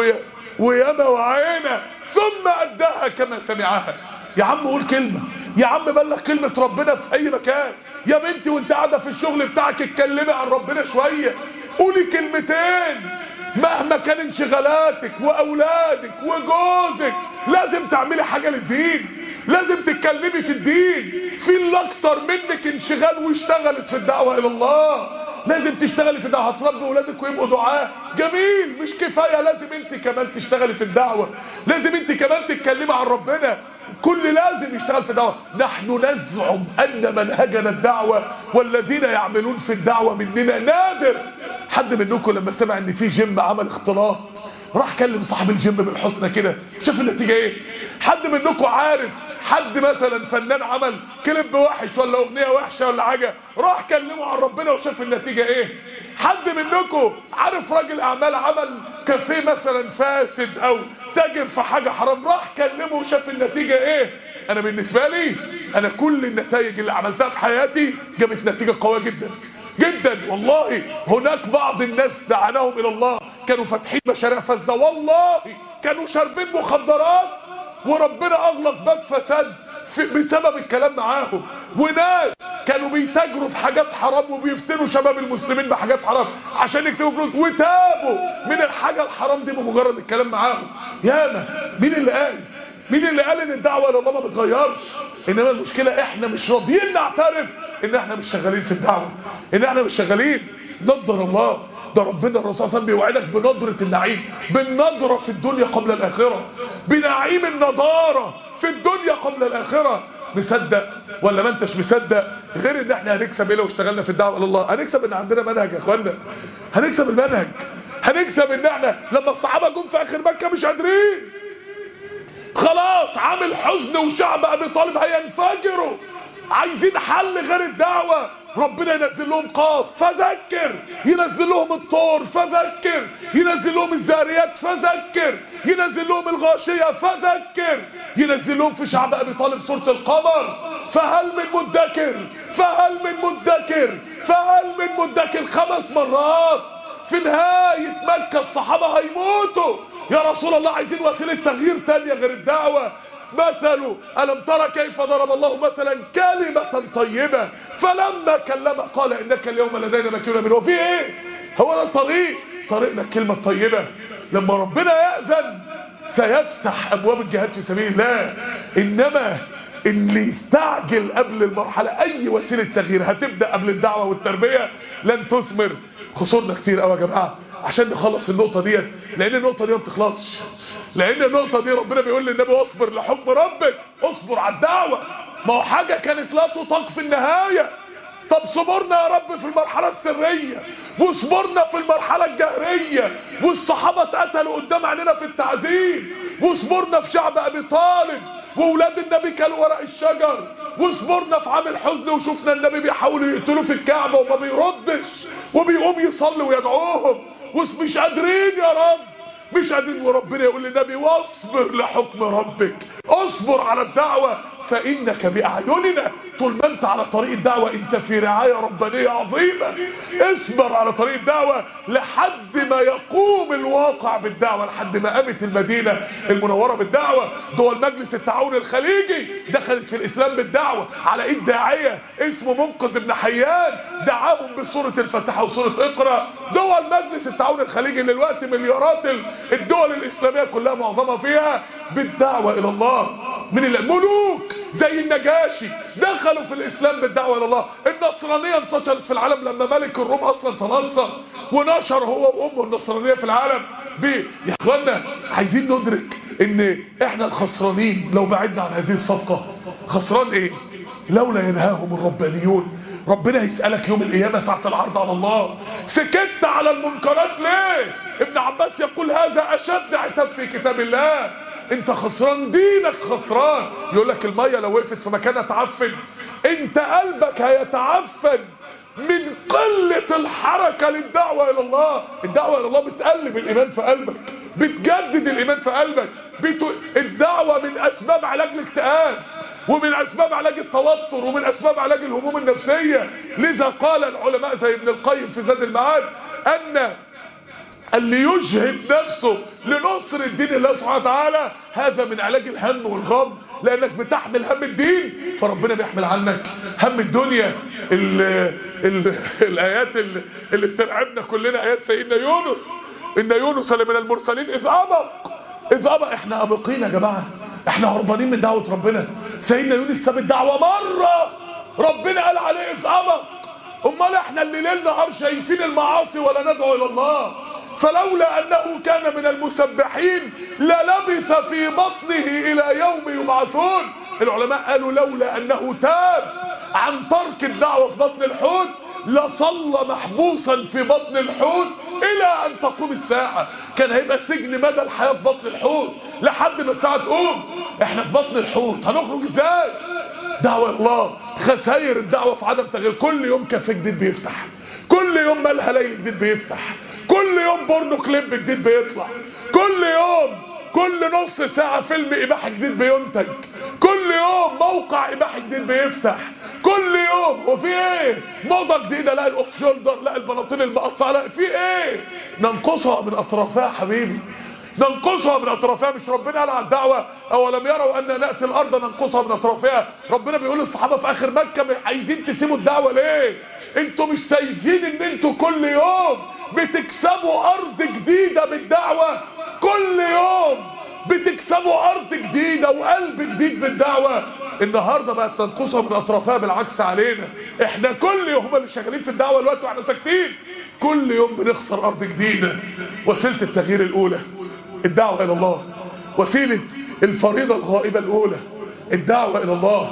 وياما وعينا ثم أداها كما سمعها. يا عم قول كلمة، يا عم بلغ كلمة ربنا في أي مكان. يا بنتي وانت قاعدة في الشغل بتاعك اتكلمي عن ربنا شوية، قولي كلمتين. مهما كان انشغالاتك وأولادك وجوزك لازم تعملي حاجة للدين، لازم تتكلمي في الدين. في اللي اكتر منك انشغال واشتغلت في الدعوة الى الله. لازم تشتغلي في الدعوة، هتربي ولادك ويبقوا دعاة، جميل، مش كفاية، لازم انت كمان تشتغلي في الدعوة، لازم انت كمان تتكلمي عن ربنا. كل لازم يشتغل في الدعوة. نحن نزعم ان منهجنا الدعوة والذين يعملون في الدعوة مننا نادر. حد منكم لما سمع ان في جيم عمل اختلاط راح كلم صاحب الجيم بالحسنى كده شوف النتيجة ايه؟ حد منكم عارف حد مثلا فنان عمل كليب وحش ولا اغنيه وحشه ولا حاجه راح كلمه عن ربنا وشاف النتيجه ايه؟ حد منكم عارف راجل اعمال عمل كافيه مثلا فاسد او تاجر في حاجه حرام راح كلمه وشاف النتيجه ايه؟ انا بالنسبه لي انا كل النتائج اللي عملتها في حياتي جابت نتيجه قويه جدا جدا والله. هناك بعض الناس دعاناهم الى الله كانوا فاتحين مشاريع فاسده، والله كانوا شاربين مخدرات وربنا اغلق باب فساد بسبب الكلام معاهم، وناس كانوا بيتاجروا في حاجات حرام وبيفتنوا شباب المسلمين بحاجات حرام عشان يكسبوا فلوس وتابوا من الحاجه الحرام دي بمجرد الكلام معاهم. ياما مين اللي قال ان الدعوه الى الله ما بتغيرش؟ انما المشكله احنا مش راضيين نعترف ان احنا مش شغالين في الدعوه، ان احنا مش شغالين. نضر الله، ده ربنا الرسول صلى الله عليه وسلم بيوعدك بنضرة النعيم، بالنضرة في الدنيا قبل الآخرة، بنعيم النضارة في الدنيا قبل الآخرة. مصدق ولا ما انتش مصدق؟ غير ان احنا هنكسب ايه لو اشتغلنا في الدعوة لله؟ هنكسب ان عندنا منهج يا اخوانا، هنكسب المنهج، هنكسب ان احنا لما الصحابة جم في اخر مكة مش قادرين، خلاص عامل حزن وشعب ابي طالب هينفجروا، عايزين حل غير الدعوة. ربنا ينزل لهم قاف فذكر، ينزل لهم الطور فذكر، ينزل لهم الزاريات فذكر، ينزل لهم الغاشية فذكر، ينزل لهم في شعب ابي طالب سورة القمر فهل من مدكر فهل من مدكر فهل من مدكر 5 مرات. في نهاية مكة الصحابة هيموتوا، يا رسول الله عايزين وسيلة تغيير تانية غير الدعوة. مثل ألم ترى كيف ضرب الله مثلا كلمة طيبة فلما كلمه قال إنك اليوم لدينا مكين أمين. وفي إيه؟ هو ده الطريق، طريقنا الكلمة الطيبة. لما ربنا يأذن سيفتح أبواب الجهاد في سبيل الله. إنما اللي يستعجل قبل المرحلة أي وسيلة تغيير هتبدأ قبل الدعوة والتربية لن تثمر. خسرنا كتير قوي يا جماعة عشان نخلص النقطة ديت، لأن النقطة دي ما بتخلصش، لأن النقطة دي ربنا بيقول للنبي واصبر لحكم ربك، اصبر على الدعوة. ما هو حاجة كانت لا تطاق في النهاية. طب صبرنا يا رب في المرحلة السرية، وصبرنا في المرحلة الجهرية، والصحابة اتقتلوا قدام عيننا في التعذيب، وصبرنا في شعب أبي طالب وولاد النبي كانوا ورق الشجر، وصبرنا في عام الحزن وشفنا النبي بيحاولوا يقتلوه في الكعبة وما بيردش وبيقوم يصلي ويدعوهم، ومش قادرين يا رب، مش قادرين. وربنا يقول للنبي واصبر لحكم ربك، اصبر على الدعوة فإنك بأعيننا. طول ما انت على طريق الدعوة انت في رعاية ربانية عظيمة. اصبر على طريق الدعوة لحد ما يقوم الواقع بالدعوة، لحد ما قامت المدينة المنورة بالدعوة. دول مجلس التعاون الخليجي دخلت في الإسلام بالدعوة على ايد داعية اسمه منقذ بن حيان، دعاهم بسورة الفاتحة وسورة اقرأ. دول مجلس التعاون الخليجي اللي دلوقتي مليارات الدول الإسلامية كلها معظمها فيها بالدعوة إلى الله. من الملوك زي النجاشي دخلوا في الإسلام بالدعوة إلى الله. النصرانية انتشرت في العالم لما ملك الروم أصلا تنصر ونشر هو وأمه النصرانية في العالم. يا إخوانا عايزين ندرك إن إحنا الخسرانين لو بعدنا عن هذه الصفقة. خسران إيه؟ لولا ينهاهم الربانيون. ربنا يسألك يوم القيامة ساعة العرض على الله، سكت على المنكرات ليه؟ ابن عباس يقول هذا أشد عتاب في كتاب الله. انت خسران، دينك خسران. يقول لك المية لو وقفت في مكانها تعفن، انت قلبك هيتعفن من قلة الحركة للدعوة إلى الله. الدعوة إلى الله بتقلب الإيمان في قلبك، بتجدد الإيمان في قلبك. الدعوة من أسباب علاج الاكتئاب، ومن أسباب علاج التوتر، ومن أسباب علاج الهموم النفسية. لذا قال العلماء زي ابن القيم في زاد المعاد أن اللي يجهد نفسه لنصر الدين الله سبحانه وتعالى هذا من علاج الهم والغم، لأنك بتحمل هم الدين فربنا بيحمل عنك هم الدنيا. الآيات اللي بترعبنا كلنا آيات سيدنا يونس. إن يونس لمن المرسلين إذ أبق. إحنا أبقين يا جماعة، إحنا هربانين من دعوة ربنا. سيدنا يونس ساب الدعوة مرة ربنا قال عليه إذ أبق. أمال إحنا اللي ليل نهار شايفين المعاصي ولا ندعو إلى الله. فلولا أنه كان من المسبحين للبث في بطنه إلى يوم يبعثون. العلماء قالوا لولا أنه تاب عن ترك الدعوة في بطن الحوت لصلى محبوسا في بطن الحوت إلى أن تقوم الساعة. كان هيبقى سجن مدى الحياة في بطن الحوت لحد ما الساعة تقوم. احنا في بطن الحوت هنخرج ازاي؟ دعوة الله. خسائر الدعوة في عدم تغيير. كل يوم كافيه جديد بيفتح، كل يوم ملهى ليل جديد بيفتح، كل يوم بورنو كليب جديد بيطلع، كل يوم كل نص ساعة فيلم إباحي جديد بينتج، كل يوم موقع إباحي جديد بيفتح، كل يوم. وفي ايه؟ موضة جديدة، لا الاوف شولدر، لا البناطيل المقطعة، لا في ايه؟ ننقصها من اطرافها يا حبيبي، ننقصها من اطرافها. مش ربنا قال على الدعوة اولم يروا ان ناتي الارض ننقصها من اطرافها؟ ربنا بيقول للصحابة في اخر مكة عايزين تسيبوا الدعوة ليه؟ انتوا مش شايفين ان انتوا كل يوم بتكسبوا ارض جديدة بالدعوة؟ كل يوم بتكسبوا ارض جديدة وقلب جديد بالدعوة. النهارده بقت ننقصها من اطرافها بالعكس علينا. احنا كل يوم هم اللي شغالين في الدعوة دلوقتي واحنا ساكتين، كل يوم بنخسر ارض جديدة. وسيلة التغيير الاولى الدعوة الى الله، وسيلة الفريضة الغائبة الاولى الدعوة الى الله.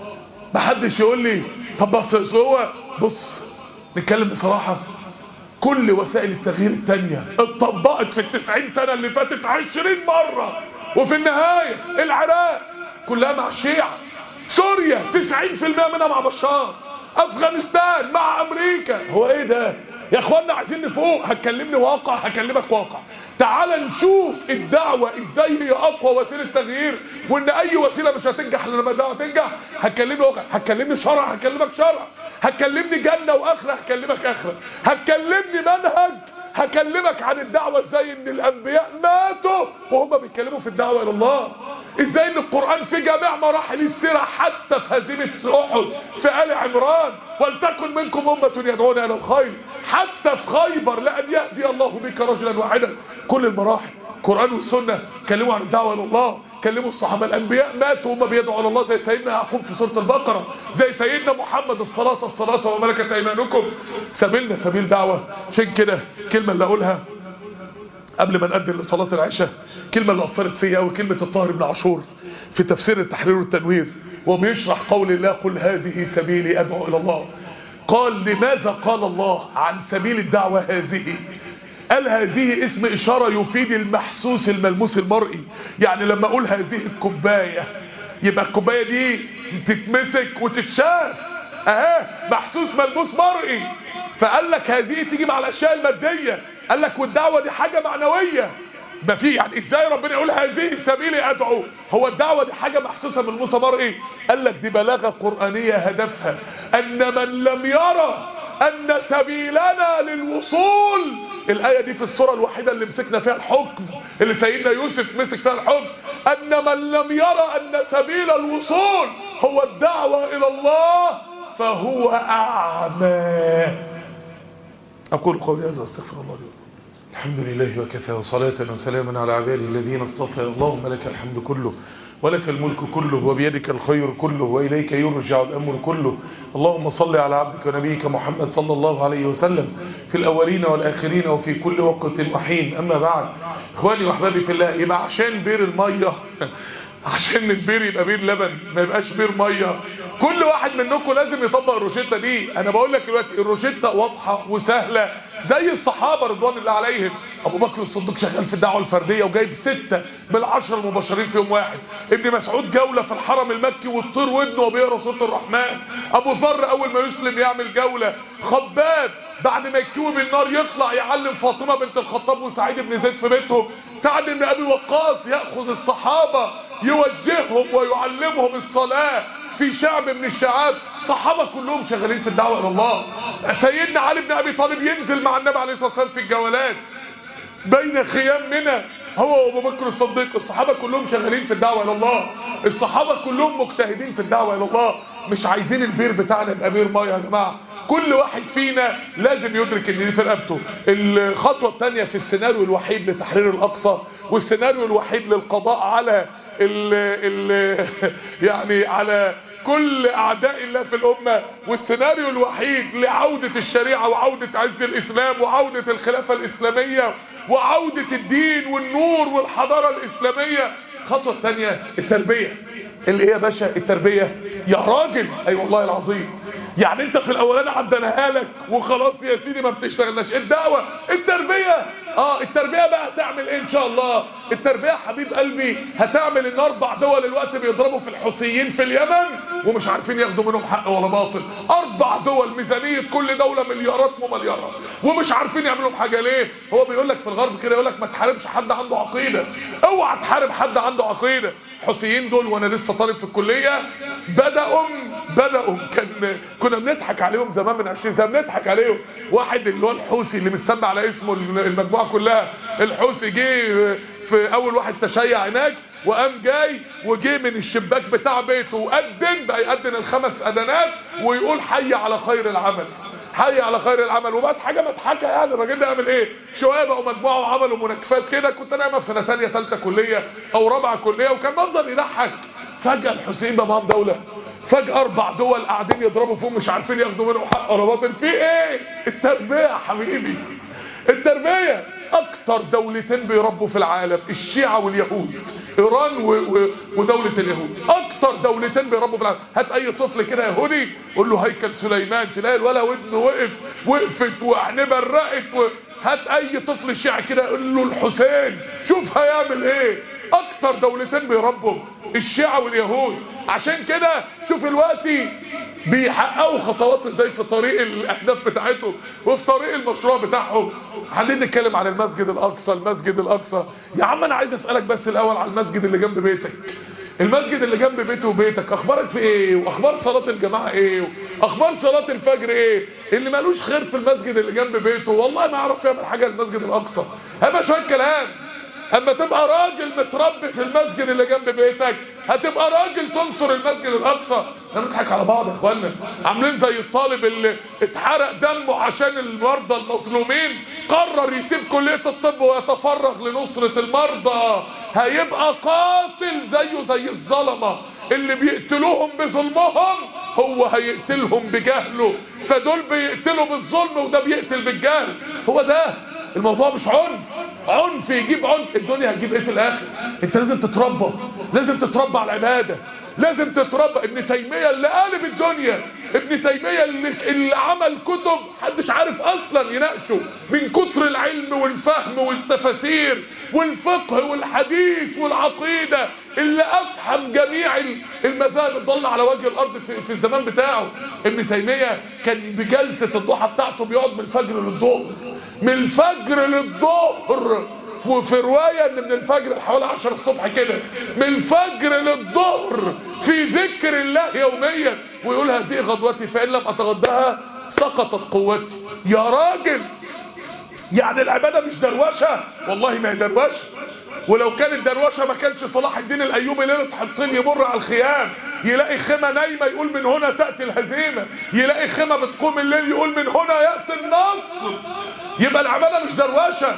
محدش يقول لي طب بس هو بص نتكلم بصراحة، كل وسائل التغيير التانية اتطبقت في ال90 سنة اللي فاتت 20 مرة، وفي النهاية العراق كلها مع الشيعة، سوريا 90% منها مع بشار، افغانستان مع امريكا. هو ايه ده يا اخوانا؟ عايزين نفوق. هتكلمني واقع، هكلمك واقع. تعال نشوف الدعوة ازاي هي اقوى وسيلة تغيير، وان اي وسيلة مش هتنجح لما الدعوة تنجح. هتكلمني واقع، هتكلمني شرع، هكلمك شرع، هتكلمني جنة واخرة، هكلمك اخرة، هتكلمني منهج، هكلمك عن الدعوة ازاي ان الانبياء ماتوا وهم بيتكلموا في الدعوة الى الله، ازاي ان القرآن في جميع مراحل السيرة حتى في هزيمة احد، في آل عمران ولتكن منكم أمة يدعون الى الخير، حتى في خيبر لأن يهدي الله بك رجلا واحدا. كل المراحل القرآن والسنة كلموا عن الدعوة الى الله. كلموا الصحابة الانبياء ماتوا وهم بيدعوا الى الله، زي سيدنا يعقوب في سورة البقرة، زي سيدنا محمد الصلاة وملكت ايمانكم. سبيلنا سبيل دعوة. عشان كده كلمة اللي اقولها قبل ما نقدم لصلاة العشاء، كلمة اللي أثرت فيا أوي، كلمة الطاهر بن عاشور في تفسير التحرير والتنوير وبيشرح قول الله قل هذه سبيلي أدعو إلى الله. قال لماذا قال الله عن سبيل الدعوة هذه؟ قال هذه اسم إشارة يفيد المحسوس الملموس المرئي. يعني لما أقول هذه الكوباية يبقى الكوباية دي تتمسك وتتشاف، محسوس ملموس مرئي. فقال لك هذه تيجي مع الأشياء المادية. قال لك والدعوة دي حاجة معنوية. ما في يعني ازاي ربنا يقول هذه سبيلي ادعو؟ هو الدعوه دي حاجه محسوسه من المثمار ايه؟ قال لك دي بلاغه قرانيه هدفها ان من لم يرى ان سبيلنا للوصول. الايه دي في السوره الوحيده اللي مسكنا فيها الحكم، اللي سيدنا يوسف مسك فيها الحكم، ان من لم يرى ان سبيل الوصول هو الدعوه الى الله فهو اعمى. اقول قولي هذا واستغفر الله لي. الحمد لله وكفى، وصلاة وسلاما على عباده الذين اصطفى. اللهم لك الحمد كله ولك الملك كله وبيدك الخير كله وإليك يرجع الأمر كله. اللهم صل على عبدك ونبيك محمد صلى الله عليه وسلم في الأولين والآخرين وفي كل وقت وحين. أما بعد، إخواني وأحبابي في الله، يبقى عشان بير المية عشان البير يبقى بير لبن، ما يبقاش بير مية، كل واحد منكم لازم يطبق الروشتة دي. أنا بقول لك دلوقتي الروشتة واضحة وسهلة زي الصحابة رضوان الله عليهم. أبو بكر الصديق شغال في الدعوة الفردية وجايب 6 من 10 المبشرين في يوم واحد. ابن مسعود جولة في الحرم المكي والطير ودنه وبيقرا سورة الرحمن. أبو ذر أول ما يسلم يعمل جولة. خباب بعد ما يكوي بالنار يطلع يعلم فاطمة بنت الخطاب وسعيد بن زيد في بيتهم. سعد بن أبي وقاص يأخذ الصحابة يوجههم ويعلمهم الصلاة في شعب من الشعاب. الصحابة كلهم شغالين في الدعوة إلى الله. سيدنا علي بن أبي طالب ينزل مع النبي عليه الصلاة والسلام في الجولات بين خيام منى هو وابو بكر الصديق. الصحابة كلهم شغالين في الدعوة إلى الله. الصحابة كلهم مجتهدين في الدعوة إلى الله. مش عايزين البير بتاعنا يبقى بير مية يا جماعة. كل واحد فينا لازم يدرك ان دي في رقبته. الخطوة الثانية في السيناريو الوحيد لتحرير الأقصى والسيناريو الوحيد للقضاء على يعني على كل أعداء الله في الأمة، والسيناريو الوحيد لعودة الشريعة وعودة عز الإسلام وعودة الخلافة الإسلامية وعودة الدين والنور والحضارة الإسلامية. الخطوة الثانية التربية. اللي ايه يا باشا التربية؟ يا راجل اي والله العظيم، يعني انت في الاولاني عدناها لك وخلاص يا سيدي ما بتشتغلناش. الدعوة التربية، التربية بقى هتعمل ايه ان شاء الله؟ التربية حبيب قلبي هتعمل ان 4 دول الوقت بيضربوا في الحوثيين في اليمن ومش عارفين ياخدوا منهم حق ولا باطل. 4 دول ميزانية كل دولة مليارات ومليارات ومش عارفين يعملوا حاجة. ليه؟ هو بيقول لك في الغرب كده، يقول لك ما تحاربش حد عنده عقيدة، اوعى تحارب حد عنده عقيدة. الحوثيين دول وانا لسه طالب في الكلية بدأوا كنا بنضحك عليهم زمان من 20 سنة، بنضحك عليهم. واحد اللي هو الحوثي اللي متسمى على اسمه المجموعة كلها، الحوثي جه في اول واحد تشيع هناك وقام جاي وجه من الشباك بتاع بيته وقدن بقى يقدن ال5 أذانات ويقول حي على خير العمل، حي على خير العمل. وبقت حاجه مضحكه يعني. الراجل ده يعمل ايه؟ شويه بقوا مجموعه وعملوا مناكفات كده. كنت انا في سنه ثانيه ثالثه كليه او رابعه كليه وكان منظر يضحك. فجاه الحسين بقى معاهم دوله، فجاه 4 دول قاعدين يضربوا فيهم مش عارفين ياخدوا منهم حق ولا باطل. في ايه؟ التربيه يا حبيبي، التربيه. اكتر دولتين بيربوا في العالم الشيعة واليهود، ايران ودولة اليهود. اكتر دولتين بيربوا في العالم. هات اي طفل كده يهودي قول له هيكل سليمان تلاقي الولا ودنه وقفت وعينيه برقت. هات اي طفل شيعي كده قول له الحسين شوف هيعمل ايه. اكتر دولتين بيربوا الشيعة واليهود. عشان كده شوف الوقت بيحققوا خطوات ازاي في طريق الاهداف بتاعتهم وفي طريق المشروع بتاعهم. عايزين نتكلم عن المسجد الاقصى. المسجد الاقصى يا عم انا عايز اسالك بس الاول على المسجد اللي جنب بيتك. المسجد اللي جنب بيتي وبيتك اخبارك في ايه؟ واخبار صلاه الجماعه ايه؟ واخبار صلاه الفجر ايه؟ اللي مالوش خير في المسجد اللي جنب بيته والله ما يعرف يعمل حاجه للمسجد الاقصى. هبقى شويه كلام. اما تبقى راجل متربي في المسجد اللي جنب بيتك هتبقى راجل تنصر المسجد الاقصى. احنا بنضحك على بعض يا اخوانا، عاملين زي الطالب اللي اتحرق دمه عشان المرضى المظلومين قرر يسيب كلية الطب ويتفرغ لنصرة المرضى. هيبقى قاتل زيه زي الظلمة اللي بيقتلوهم بظلمهم، هو هيقتلهم بجهله. فدول بيقتلوا بالظلم وده بيقتل بالجهل. هو ده الموضوع، مش عنف يجيب عنف. الدنيا هتجيب ايه في الاخر؟ انت لازم تتربى، لازم تتربى على العباده، لازم تتربى. ابن تيميه اللي قالب الدنيا، ابن تيميه اللي عمل كتب محدش عارف اصلا يناقشه من كتر العلم والفهم والتفاسير والفقه والحديث والعقيده، اللي افهم جميع المذاهب الضاله على وجه الارض في الزمان بتاعه. ابن تيميه كان بجلسه الضحى بتاعته بيقعد من الفجر للظهر، من الفجر للظهر وفي روايه ان من الفجر حوالي 10 الصبح كده، من الفجر للظهر في ذكر الله يوميا، ويقول هذه غدوتي فان لم اتغداها سقطت قوتي. يا راجل، يعني العباده مش دروشه؟ والله ما هي دروشه، ولو كانت دروشه ما كانش صلاح الدين الايوبي ليله حطين يمر على الخيام يلاقي خيمه نايمه يقول من هنا تاتي الهزيمه، يلاقي خيمه بتقوم الليل يقول من هنا ياتي النصر. يبقى العباده مش دروشه.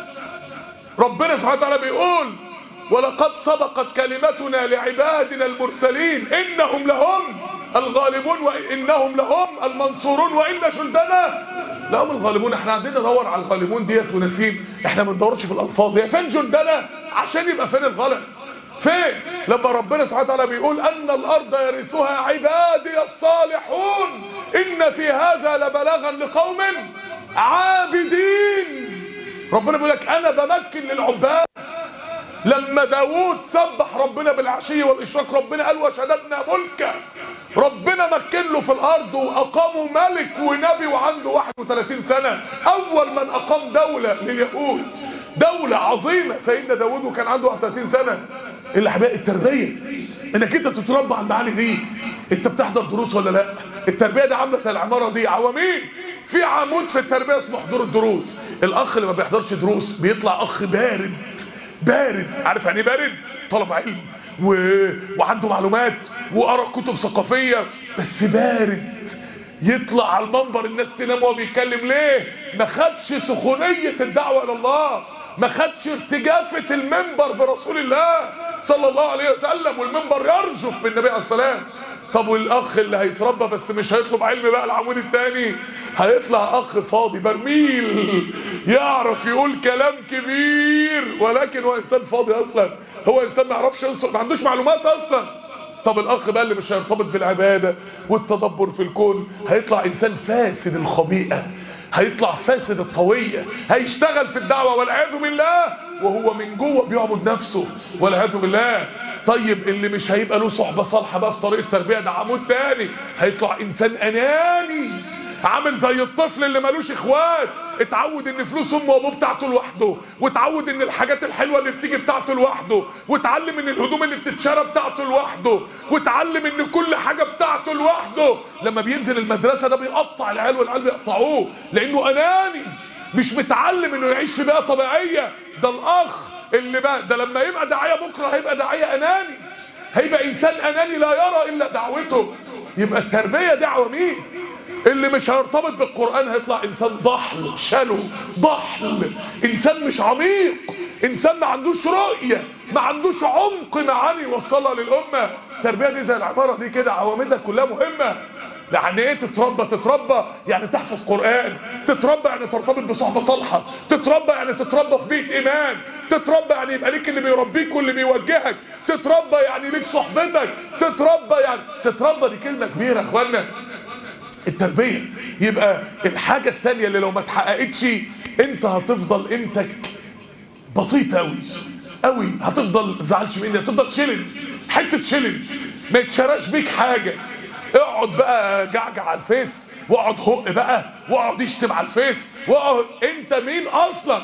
ربنا سبحانه وتعالى بيقول ولقد سبقت كلمتنا لعبادنا المرسلين انهم لهم الغالبون وانهم لهم المنصورون وان جندنا لهم الغالبون. احنا قاعدين ندور على الغالبون ديت ونسيم، احنا ما بندورش في الالفاظ. هي فين جندنا عشان يبقى فين الغلب؟ فين لما ربنا سبحانه وتعالى بيقول ان الارض يرثها عبادي الصالحون ان في هذا لبلاغا لقوم عابدين. ربنا بيقول لك انا بمكن للعباد. لما داوود سبح ربنا بالعشي والاشراق ربنا قال وشددنا ملكه، ربنا مكن له في الارض واقاموا ملك ونبي وعنده 31 سنه، اول من اقام دوله لليهود، دوله عظيمه سيدنا داوود وكان عنده 31 سنه. الاحباء التربيه انك انت تتربى على المعاني دي. انت بتحضر دروس ولا لا؟ التربيه دي عامله زي العماره دي عواميد، في عمود في التربيه اسمه حضور الدروس. الاخ اللي ما بيحضرش دروس بيطلع اخ بارد. عارف يعني ايه بارد؟ طلب علم وعنده معلومات وقرا كتب ثقافيه بس بارد. يطلع على المنبر الناس تنام وهو بيتكلم. ليه؟ ما خدش سخونيه الدعوه الى الله، ما خدش ارتجافه المنبر برسول الله صلى الله عليه وسلم، والمنبر يرجف بالنبي عليه السلام. طب والاخ اللي هيتربى بس مش هيطلب علم بقى العمود الثاني، هيطلع اخ فاضي برميل، يعرف يقول كلام كبير ولكن هو انسان فاضي اصلا، هو انسان ما يعرفش يوصل، ما عندوش معلومات اصلا. طب الاخ بقى اللي مش هيرتبط بالعباده والتدبر في الكون هيطلع انسان فاسد الخبيئه، هيطلع فاسد الطويه، هيشتغل في الدعوه والعياذ بالله وهو من جوه بيعبد نفسه والعياذ بالله. طيب اللي مش هيبقى له صحبه صالحه بقى في طريق التربيه ده عمود تاني، هيطلع انسان اناني عامل زي الطفل اللي مالوش اخوات، اتعود ان فلوس امه وابوه بتاعته لوحده، واتعود ان الحاجات الحلوه اللي بتيجي بتاعته لوحده، واتعلم ان الهدوم اللي بتتشرى بتاعته لوحده، واتعلم ان كل حاجه بتاعته لوحده. لما بينزل المدرسه ده بيقطع العيال والعيال بيقطعوه لانه اناني، مش متعلم انه يعيش في بيئه طبيعيه. ده الاخ اللي بقى ده لما يبقى داعيه بكره هيبقى داعيه اناني، هيبقى انسان اناني لا يرى الا دعوته. يبقى التربيه دعوه مين؟ اللي مش هيرتبط بالقرآن هيطلع إنسان ضحل شلو ضحل، إنسان مش عميق، إنسان ما عندوش رؤية، ما عندوش عمق معاني يوصلها للأمة. التربية دي زي العبارة دي كده عوامدها كلها مهمة. يعني ايه تتربى؟ تتربى يعني تحفظ قرآن، تتربى يعني ترتبط بصحبة صالحة، تتربى يعني تتربى في بيت إيمان، تتربى يعني يبقى ليك اللي بيربيك واللي بيوجهك، تتربى يعني ليك صحبتك، تتربى يعني تتربى. دي كلمة كبيرة يا اخوانا التربية. يبقى الحاجة التانية اللي لو ما اتحققتش انت هتفضل قيمتك بسيطة قوي قوي، هتفضل زعلش مني، هتفضل شلن، حتة شلن ما يتشراش بيك حاجة. اقعد بقى جعجع على الفيس، واقعد هق بقى، واقعد يشتم على الفيس، واقعد. انت مين اصلا؟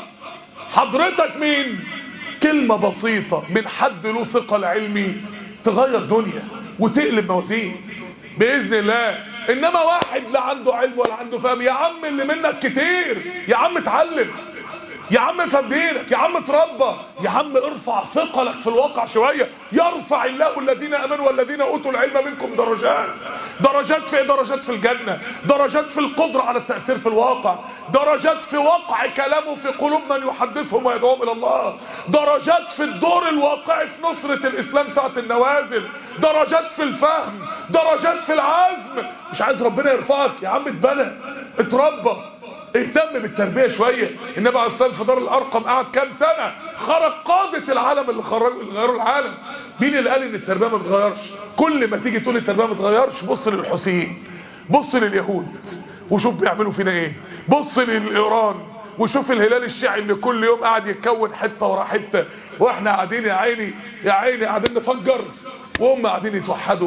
حضرتك مين؟ كلمة بسيطة من حد له ثقل علمي تغير دنيا وتقلب موازين بإذن الله. انما واحد لا عنده علم ولا عنده فهم، يا عم اللي منك كتير، يا عم اتعلم، يا عم افهم دينك، يا عم اتربى، يا عم ارفع ثقلك في الواقع شويه. يرفع الله الذين امنوا والذين اوتوا العلم منكم درجات. درجات في ايه؟ درجات في الجنه، درجات في القدره على التاثير في الواقع، درجات في وقع كلامه في قلوب من يحدثهم ويدعوهم الى الله، درجات في الدور الواقعي في نصره الاسلام ساعه النوازل، درجات في الفهم، درجات في العزم. مش عايز ربنا يرفعك؟ يا عم اتبنى، اتربى، اهتم بالتربيه شويه. النبي عليه الصلاه والسلام في دار الارقم قعد كام سنه؟ خرج قاده العالم اللي غيروا العالم. مين اللي قال ان التربيه ما بتغيرش؟ كل ما تيجي تقول التربيه ما بتغيرش بص للحوثيين، بص لليهود وشوف بيعملوا فينا ايه، بص للايران وشوف الهلال الشيعي اللي كل يوم قاعد يتكون حته ورا حته، واحنا قاعدين يا عيني يا عيني قاعدين نفجر وهم قاعدين يتوحدوا.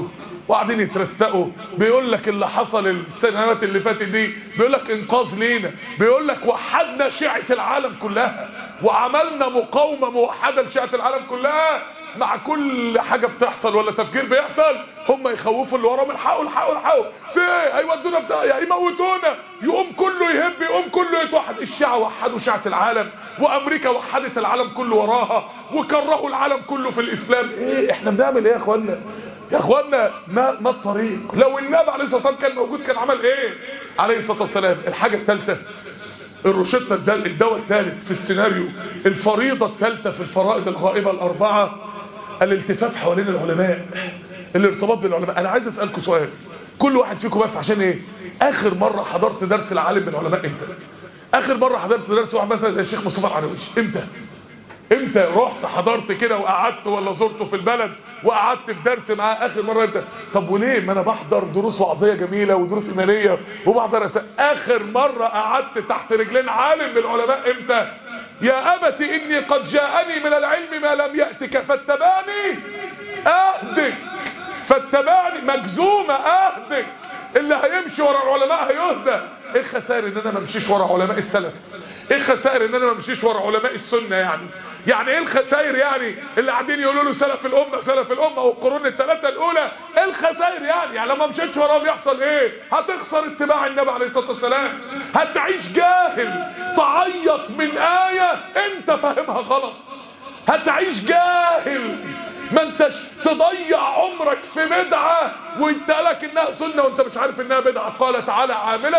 وقاعدين يترستقوا، بيقول لك اللي حصل السنوات اللي فاتت دي بيقول لك انقاذ لينا، بيقول لك وحدنا شيعة العالم كلها وعملنا مقاومة موحدة لشيعة العالم كلها. مع كل حاجة بتحصل ولا تفكير بيحصل هم يخوفوا اللي وراهم، الحقوا الحقوا الحقوا، في ايه؟ هيودونا في داهية، هيموتونا. يقوم كله يهب، يقوم كله يتوحد. الشيعة وحدوا شيعة العالم، وامريكا وحدت العالم كله وراها، وكرهوا العالم كله في الاسلام. ايه احنا بنعمل ايه يا اخوانا؟ يا اخوانا ما الطريق؟ لو النبي عليه الصلاه والسلام كان موجود كان عمل ايه عليه الصلاه والسلام؟ الحاجه الثالثه، الروشته، الدواء الثالث في السيناريو، الفريضه الثالثه في الفرائض الغائبه الاربعه، الالتفاف حوالين العلماء، الارتباط بالعلماء. انا عايز اسالكم سؤال، كل واحد فيكم بس، عشان ايه؟ اخر مره حضرت درس العالم من العلماء امتى؟ اخر مره حضرت درس واحد مثلا زي الشيخ مصطفى العنوي امتى؟ امتى رحت حضرت كده وقعدت، ولا زرته في البلد وقعدت في درس معاه اخر مره امتى؟ طب وليه؟ ما انا بحضر دروس وعظيه جميله ودروس ايمانيه وبحضر اخر مره قعدت تحت رجلين عالم من العلماء امتى؟ يا ابت اني قد جاءني من العلم ما لم ياتك فاتبعني اهدك، فاتبعني مجزومه اهدك. اللي هيمشي ورا العلماء هيهدى. ايه الخسائر ان انا ما امشيش ورا علماء السلف؟ ايه الخسائر ان انا ما امشيش ورا علماء السنه؟ يعني ايه الخسائر؟ يعني اللي قاعدين يقولوا له سلف الامه سلف الامه والقرون الثلاثه الاولى، ايه الخسائر؟ يعني لو ما مشيتش وراهم يحصل ايه؟ هتخسر اتباع النبي عليه الصلاه والسلام، هتعيش جاهل تعيط من ايه انت فاهمها غلط، هتعيش جاهل ما انتش تضيع عمرك في بدعه وانت لك انها سنه وانت مش عارف انها بدعه. قال تعالى عامله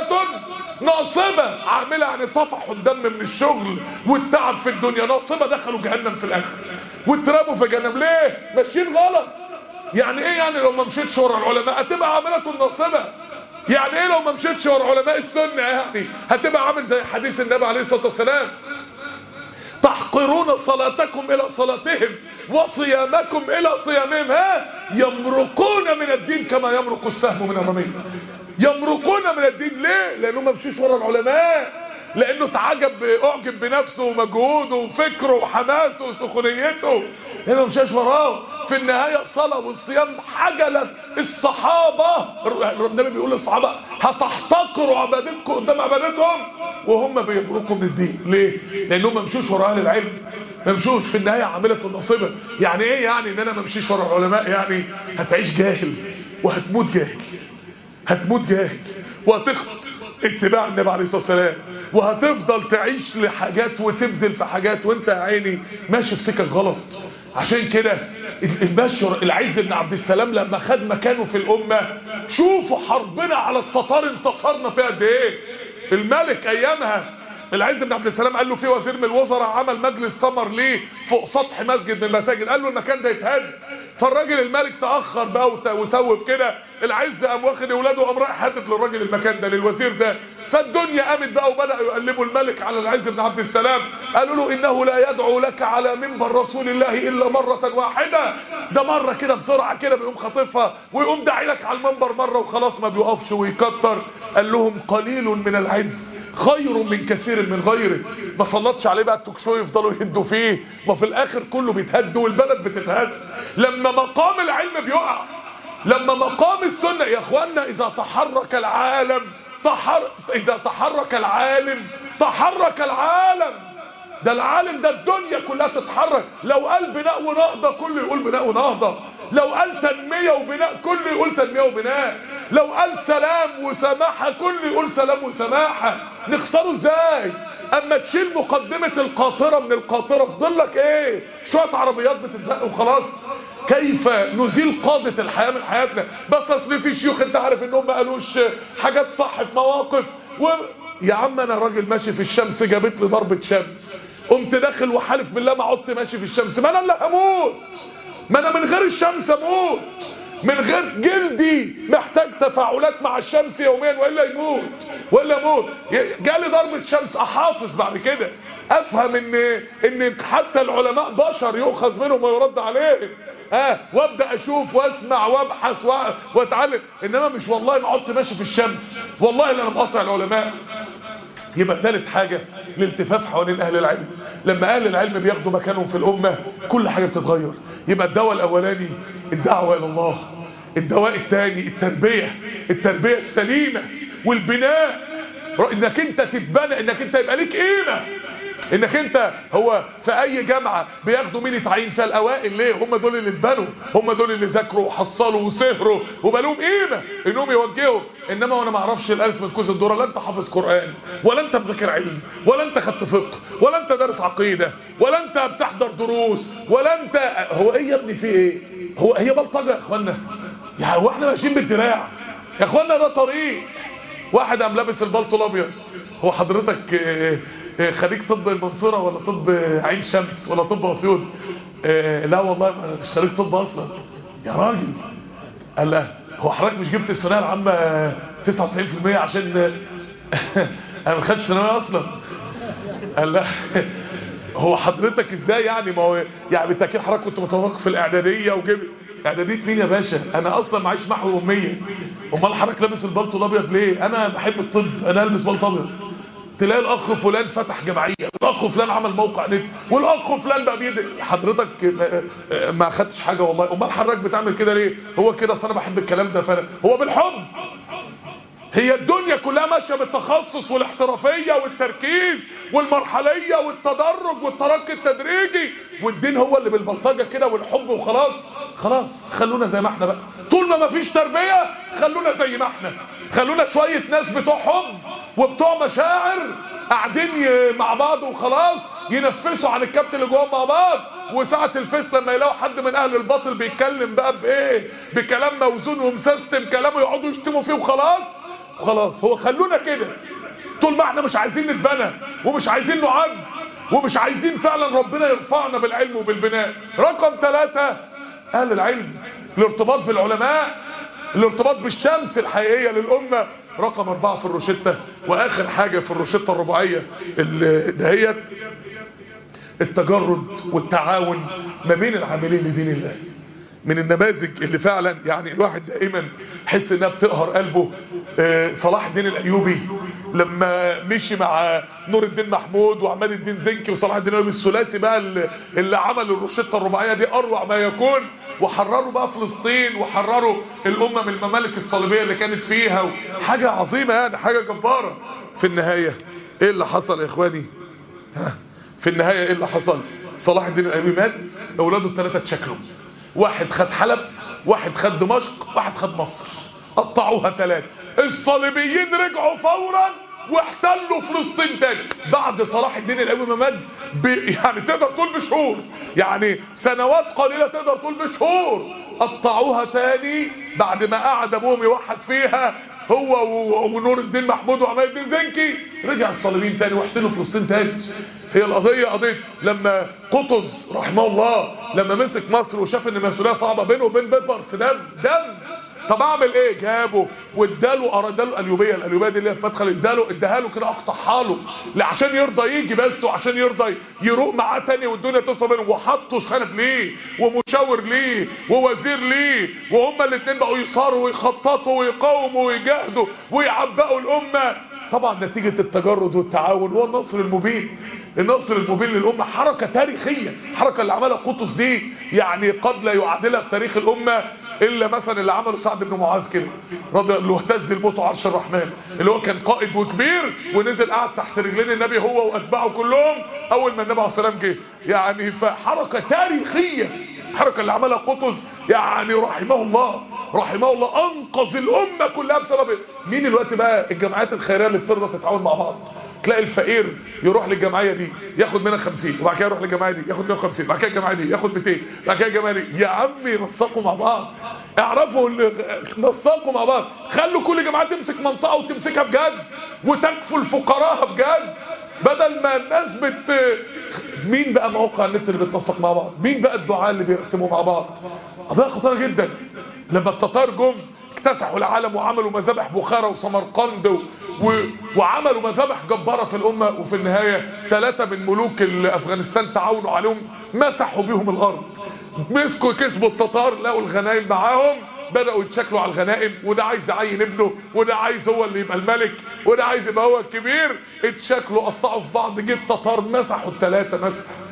ناصبه، عامله يعني طفحوا الدم من الشغل والتعب في الدنيا، ناصبه دخلوا جهنم في الاخر واترموا في جهنم. ليه؟ ماشيين غلط. يعني ايه يعني لو ما مشيتش ورا العلماء هتبقى عامله ناصبه؟ يعني ايه لو ما مشيتش ورا علماء السنه؟ يعني هتبقى عامل زي حديث النبي عليه الصلاه والسلام، تحقرون صلاتكم الى صلاتهم وصيامكم الى صيامهم، يمرقون من الدين كما يمرق السهم من الرمية. يمرقون من الدين. ليه؟ لانه ما مشيش ورا العلماء، لانه اعجب بنفسه ومجهوده وفكره وحماسه وسخونيته، لانه ما مشيش وراه. في النهايه الصلاه والصيام حجلت الصحابه. النبي بيقول للصحابه هتحتقروا عبادتكم قدام عبادتهم وهم بيبرقوا من الدين. ليه؟ لانهم ما مشوش ورا اهل العلم، ما مشوش. في النهايه عامله ناصبه. يعني ايه يعني ان انا ما امشيش ورا العلماء؟ يعني هتعيش جاهل وهتموت جاهل، هتموت جاهل وهتخسر اتباع النبي عليه الصلاه والسلام، وهتفضل تعيش لحاجات وتبذل في حاجات وانت يا عيني ماشي في سكك غلط. عشان كده البشر العز بن عبد السلام لما خد مكانه في الامه، شوفوا حربنا على التتار انتصرنا فيها قد ايه. الملك ايامها العز بن عبد السلام قال له في وزير من الوزراء عمل مجلس سمر ليه فوق سطح مسجد من المساجد، قال له المكان ده يتهد. فالراجل الملك تاخر بقى وسوف كده، العز قام واخد اولاده وقام رايح حدد للراجل المكان ده للوزير ده. فالدنيا قامت بقى وبداوا يقلبوا الملك على العز بن عبد السلام، قالوا له انه لا يدعو لك على منبر رسول الله الا مره واحده. ده مره كده بسرعه كده بيقوم خاطفها ويقوم داعي لك على المنبر مره وخلاص ما بيقفش ويكتر. قال لهم قليل من العز خير من كثير من غيره. ما صلتش عليه بقى التوك شو يفضلوا يهدوا فيه، ما في الاخر كله بيتهد والبلد بتتهد لما مقام العلم بيقع، لما مقام السنه. يا اخوانا اذا تحرك العالم اذا تحرك العالم تحرك العالم. ده العالم ده الدنيا كلها تتحرك. لو قال بناء ونهضه كله يقول بناء ونهضه، لو قال تنميه وبناء كله يقول تنميه وبناء، لو قال سلام وسماحه كله يقول سلام وسماحه. نخسره ازاي؟ اما تشيل مقدمه القاطره من القاطره فضل لك ايه؟ شويه عربيات بتتزق وخلاص. كيف نزيل قادة الحياة من حياتنا؟ بس اصل في شيوخ انت عارف انهم ما قالوش حاجات صح في مواقف يا عم انا راجل ماشي في الشمس جابت لي ضربة شمس قمت داخل وحالف بالله ما عدت ماشي في الشمس، ما انا اللي هموت، ما انا من غير الشمس اموت، من غير جلدي محتاج تفاعلات مع الشمس يوميا والا يموت والا اموت. جالي ضربة شمس احافظ بعد كده، افهم ان حتى العلماء بشر يؤخذ منهم ويرد عليهم، وابدا اشوف واسمع وابحث واتعلم، انما مش والله ما عدت ماشي في الشمس، والله اللي انا مقاطع العلماء. يبقى ثالث حاجه الالتفاف حوالين اهل العلم. لما اهل العلم بياخدوا مكانهم في الامه كل حاجه بتتغير. يبقى الدواء الاولاني الدعوه الى الله، الدواء الثاني التربيه السليمه والبناء، انك انت تتبنى، انك انت يبقى ليك قيمه، انك انت هو في اي جامعه بياخدوا مين يتعين فيها الاوائل ليه؟ هم دول اللي اتبنوا، هم دول اللي ذاكروا وحصلوا وسهروا وبقى لهم قيمه انهم يوجهوا. انما وانا ما اعرفش الالف من كوز الذره، لا انت حافظ قران ولا انت مذاكر علم ولا انت خدت فقه ولا انت دارس عقيده ولا انت بتحضر دروس ولا انت، هو ايه يا ابني في ايه؟ هي بلطجه يا اخوانا؟ يعني هو احنا ماشيين بالدراع يا اخوانا؟ ده طريق. واحد قام لابس البلطو الابيض، هو حضرتك خريج طب المنصوره ولا طب عين شمس ولا طب اسيوط؟ لا والله مش خريج طب اصلا. يا راجل، قال لا هو حضرتك مش جبت الثانويه العامه 99% عشان انا ما خدتش ثانويه اصلا؟ قال لا هو حضرتك ازاي يعني؟ ما هو يعني بالتاكيد حضرتك كنت متفوق في الاعداديه وجبت. اعداديه مين يا باشا؟ انا اصلا معيش محو اميه. امال حضرتك لابس البلطو الابيض ليه؟ انا بحب الطب، انا البس بلطو ابيض. تلاقي الاخ فلان فتح جمعيه، والاخ فلان عمل موقع نت، والاخ فلان بقى بيد حضرتك ما اخدتش حاجه والله. امال حضرتك بتعمل كده ليه؟ هو كده اصل انا بحب الكلام ده، فانا هو بالحب. هي الدنيا كلها ماشيه بالتخصص والاحترافيه والتركيز والمرحليه والتدرج والترقي التدريجي، والدين هو اللي بالبلطجه كده والحب وخلاص. خلاص خلونا زي ما احنا بقى، طول ما فيش تربيه خلونا زي ما احنا، خلونا شويه ناس بتوع حب وبتوع مشاعر قاعدين مع بعض وخلاص، ينفسوا عن الكابتن اللي جواهم مع بعض. وساعة الفيس لما يلاقوا حد من اهل الباطل بيتكلم بقى بايه؟ بكلام موزون ومسيستم كلامه، يقعدوا يشتموا فيه وخلاص. خلاص هو خلونا كده طول ما احنا مش عايزين نتبنى ومش عايزين نعد ومش عايزين فعلا ربنا يرفعنا بالعلم وبالبناء. رقم 3 اهل العلم، الارتباط بالعلماء، الارتباط بالشمس الحقيقيه للامه. رقم 4 في الروشته، واخر حاجه في الروشته الرباعيه دهيت، التجرد والتعاون ما بين العاملين لدين الله. من النماذج اللي فعلا يعني الواحد دائما حس انها بتقهر قلبه صلاح الدين الايوبي لما مشي مع نور الدين محمود وعماد الدين زنكي وصلاح الدين الايوبي الثلاثي بقى اللي عمل الروشته الرباعيه دي اروع ما يكون، وحرروا بقى فلسطين وحرروا الامه من الممالك الصليبيه اللي كانت فيها. حاجه عظيمه يعني، حاجه جباره. في النهايه ايه اللي حصل يا اخواني؟ في النهايه ايه اللي حصل؟ صلاح الدين الايوبي مات، اولاده الثلاثه اتشكلوا، واحد خد حلب، واحد خد دمشق، واحد خد مصر، قطعوها 3. الصليبيين رجعوا فورا واحتلوا فلسطين تاني بعد صلاح الدين الايوبي ما مات يعني تقدر تقول بشهور، يعني سنوات قليله تقدر تقول بشهور. قطعوها تاني بعد ما قعد ابوهم يوحد فيها هو ونور الدين محمود وعماد الدين زنكي. رجع الصليبيين تاني واحتلوا فلسطين تاني. هي القضيه قضيه لما قطز رحمه الله لما مسك مصر وشاف ان المسؤوليه صعبه بينه وبين بيبرس دم. طب اعمل ايه؟ جابه واداله الاليوبيه دي اللي هي في مدخل، اداها له كده، اقطعها له عشان يرضى يجي بس، وعشان يرضى يروق معاه تاني والدنيا تصفى بينهم. وحطوا سند ليه ومشاور ليه ووزير ليه، وهما الاثنين بقوا يصاروا ويخططوا ويقاوموا ويجاهدوا ويعبقوا الامه. طبعا نتيجه التجرد والتعاون هو النصر المبين. النصر المبين للامه حركه تاريخيه، الحركه اللي عملها قطز دي يعني قد لا يعادلها في تاريخ الامه الا مثلا اللي عمله سعد بن معاذ كده رضي الله، اهتز الموت عرش الرحمن، اللي هو كان قائد وكبير ونزل قعد تحت رجلين النبي هو واتباعه كلهم اول ما النبي عليه الصلاه والسلام جه. يعني فحركه تاريخيه الحركه اللي عملها قطز، يعني رحمه الله انقذ الامه كلها بسبب مين؟ الوقت بقى الجمعيات الخيريه اللي بترضى تتعاون مع بعض. تلاقي الفقير يروح للجمعيه دي ياخد منها 50، وبعد كده يروح للجمعيه دي ياخد 150، بعد كده الجمعيه دي ياخد 200، بعد كده الجمعيه دي. يا عمي نسقوا مع بعض، اعرفوا نسقوا مع بعض، خلوا كل جماعه تمسك منطقه وتمسكها بجد وتكفل فقراها بجد، بدل ما الناس مين بقى مواقع النت اللي بتنسق مع بعض؟ مين بقى الدعاء اللي بيرتبوا مع بعض؟ قضيه خطيره جدا. لما التتار جم اكتسحوا العالم وعملوا مذابح بخارى وسمرقند وعملوا مذابح جبارة في الأمة، وفي النهاية 3 من ملوك أفغانستان تعاونوا عليهم مسحوا بيهم الأرض. مسكوا كسبوا التتار، لقوا الغنائم معاهم، بدأوا يتشكلوا على الغنائم، وده عايز يعين ابنه، وده عايز هو اللي يبقى الملك، وده عايز يبقى هو الكبير. اتشكلوا قطعوا في بعض، جه التتار مسحوا ال3 مسح.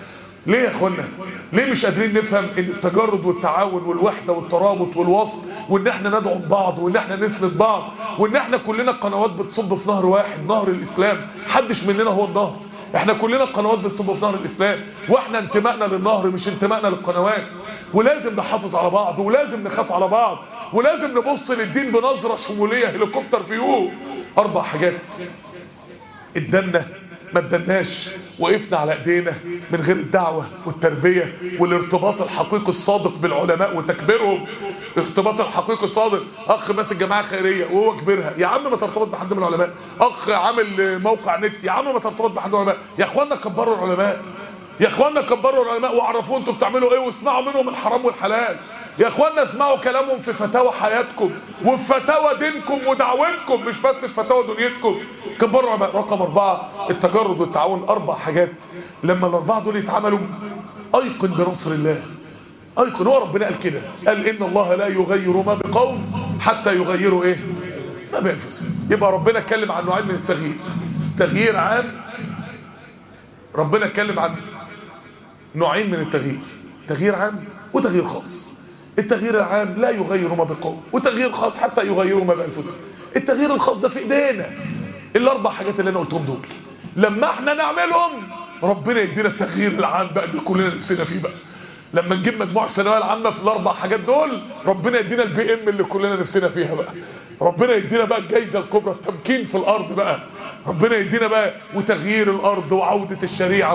ليه يا اخوانا؟ ليه مش قادرين نفهم ان التجرد والتعاون والوحده والترابط والوصل، وان احنا ندعم بعض، وان احنا نسند بعض، وان احنا كلنا قنوات بتصب في نهر واحد، نهر الاسلام. محدش مننا هو النهر، احنا كلنا قنوات بتصب في نهر الاسلام، واحنا انتمائنا للنهر مش انتمائنا للقنوات. ولازم نحافظ على بعض، ولازم نخاف على بعض، ولازم نبص للدين بنظره شموليه هليكوبتر فيو. 4 حاجات قدامنا ما ادناش، وقفنا على ايدينا من غير الدعوه والتربيه والارتباط الحقيقي الصادق بالعلماء وتكبيرهم. ارتباط الحقيقي الصادق، اخ ماسك جماعه خيريه وهو كبيرها، يا عم ما ترتبط بحد من العلماء. اخ عامل موقع نت، يا عم ما ترتبط بحد من العلماء. يا اخوانا كبروا العلماء، يا اخوانا كبروا العلماء وعرفوا انتوا بتعملوا ايه، واسمعوا منهم الحرام والحلال. يا اخوانا اسمعوا كلامهم في فتاوى حياتكم وفي فتاوى دينكم ودعوتكم، مش بس في فتاوى دنيتكم. كبروا العلماء. رقم 4 التجرد والتعاون. 4 حاجات لما ال4 دول يتعملوا ايقن بنصر الله. ايقن، هو ربنا قال كده، قال ان الله لا يغير ما بقوم حتى يغيروا ايه؟ ما بانفسهم. يبقى ربنا اتكلم عن نوعين من التغيير، تغيير عام. ربنا اتكلم عن نوعين من التغيير، تغيير عام وتغيير خاص. التغيير العام لا يغير ما بقوم، وتغيير خاص حتى يغيروا ما بانفسهم. التغيير الخاص ده في ايدينا. ال4 حاجات اللي انا قلتهم دول لما احنا نعملهم ربنا يدينا التغيير العام بقى اللي كلنا نفسنا فيه بقى. لما نجيب مجموع الثانويه العامه في ال4 حاجات دول ربنا يدينا البي ام اللي كلنا نفسنا فيها بقى. ربنا يدينا بقى الجائزه الكبرى، التمكين في الارض بقى. ربنا يدينا بقى وتغيير الارض وعوده الشريعه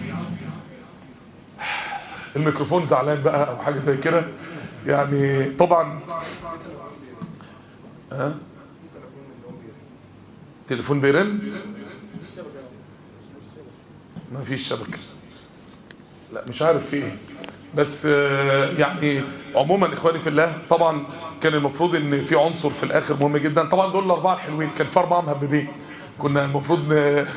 الميكروفون زعلان بقى او حاجه زي كده يعني طبعا. تليفون بيرن، ما فيش شبكه، لا مش عارف في ايه. بس يعني عموما اخواني في الله، طبعا كان المفروض ان في عنصر في الاخر مهم جدا. طبعا دول ال4 الحلوين، كان في 4 مهببين كنا المفروض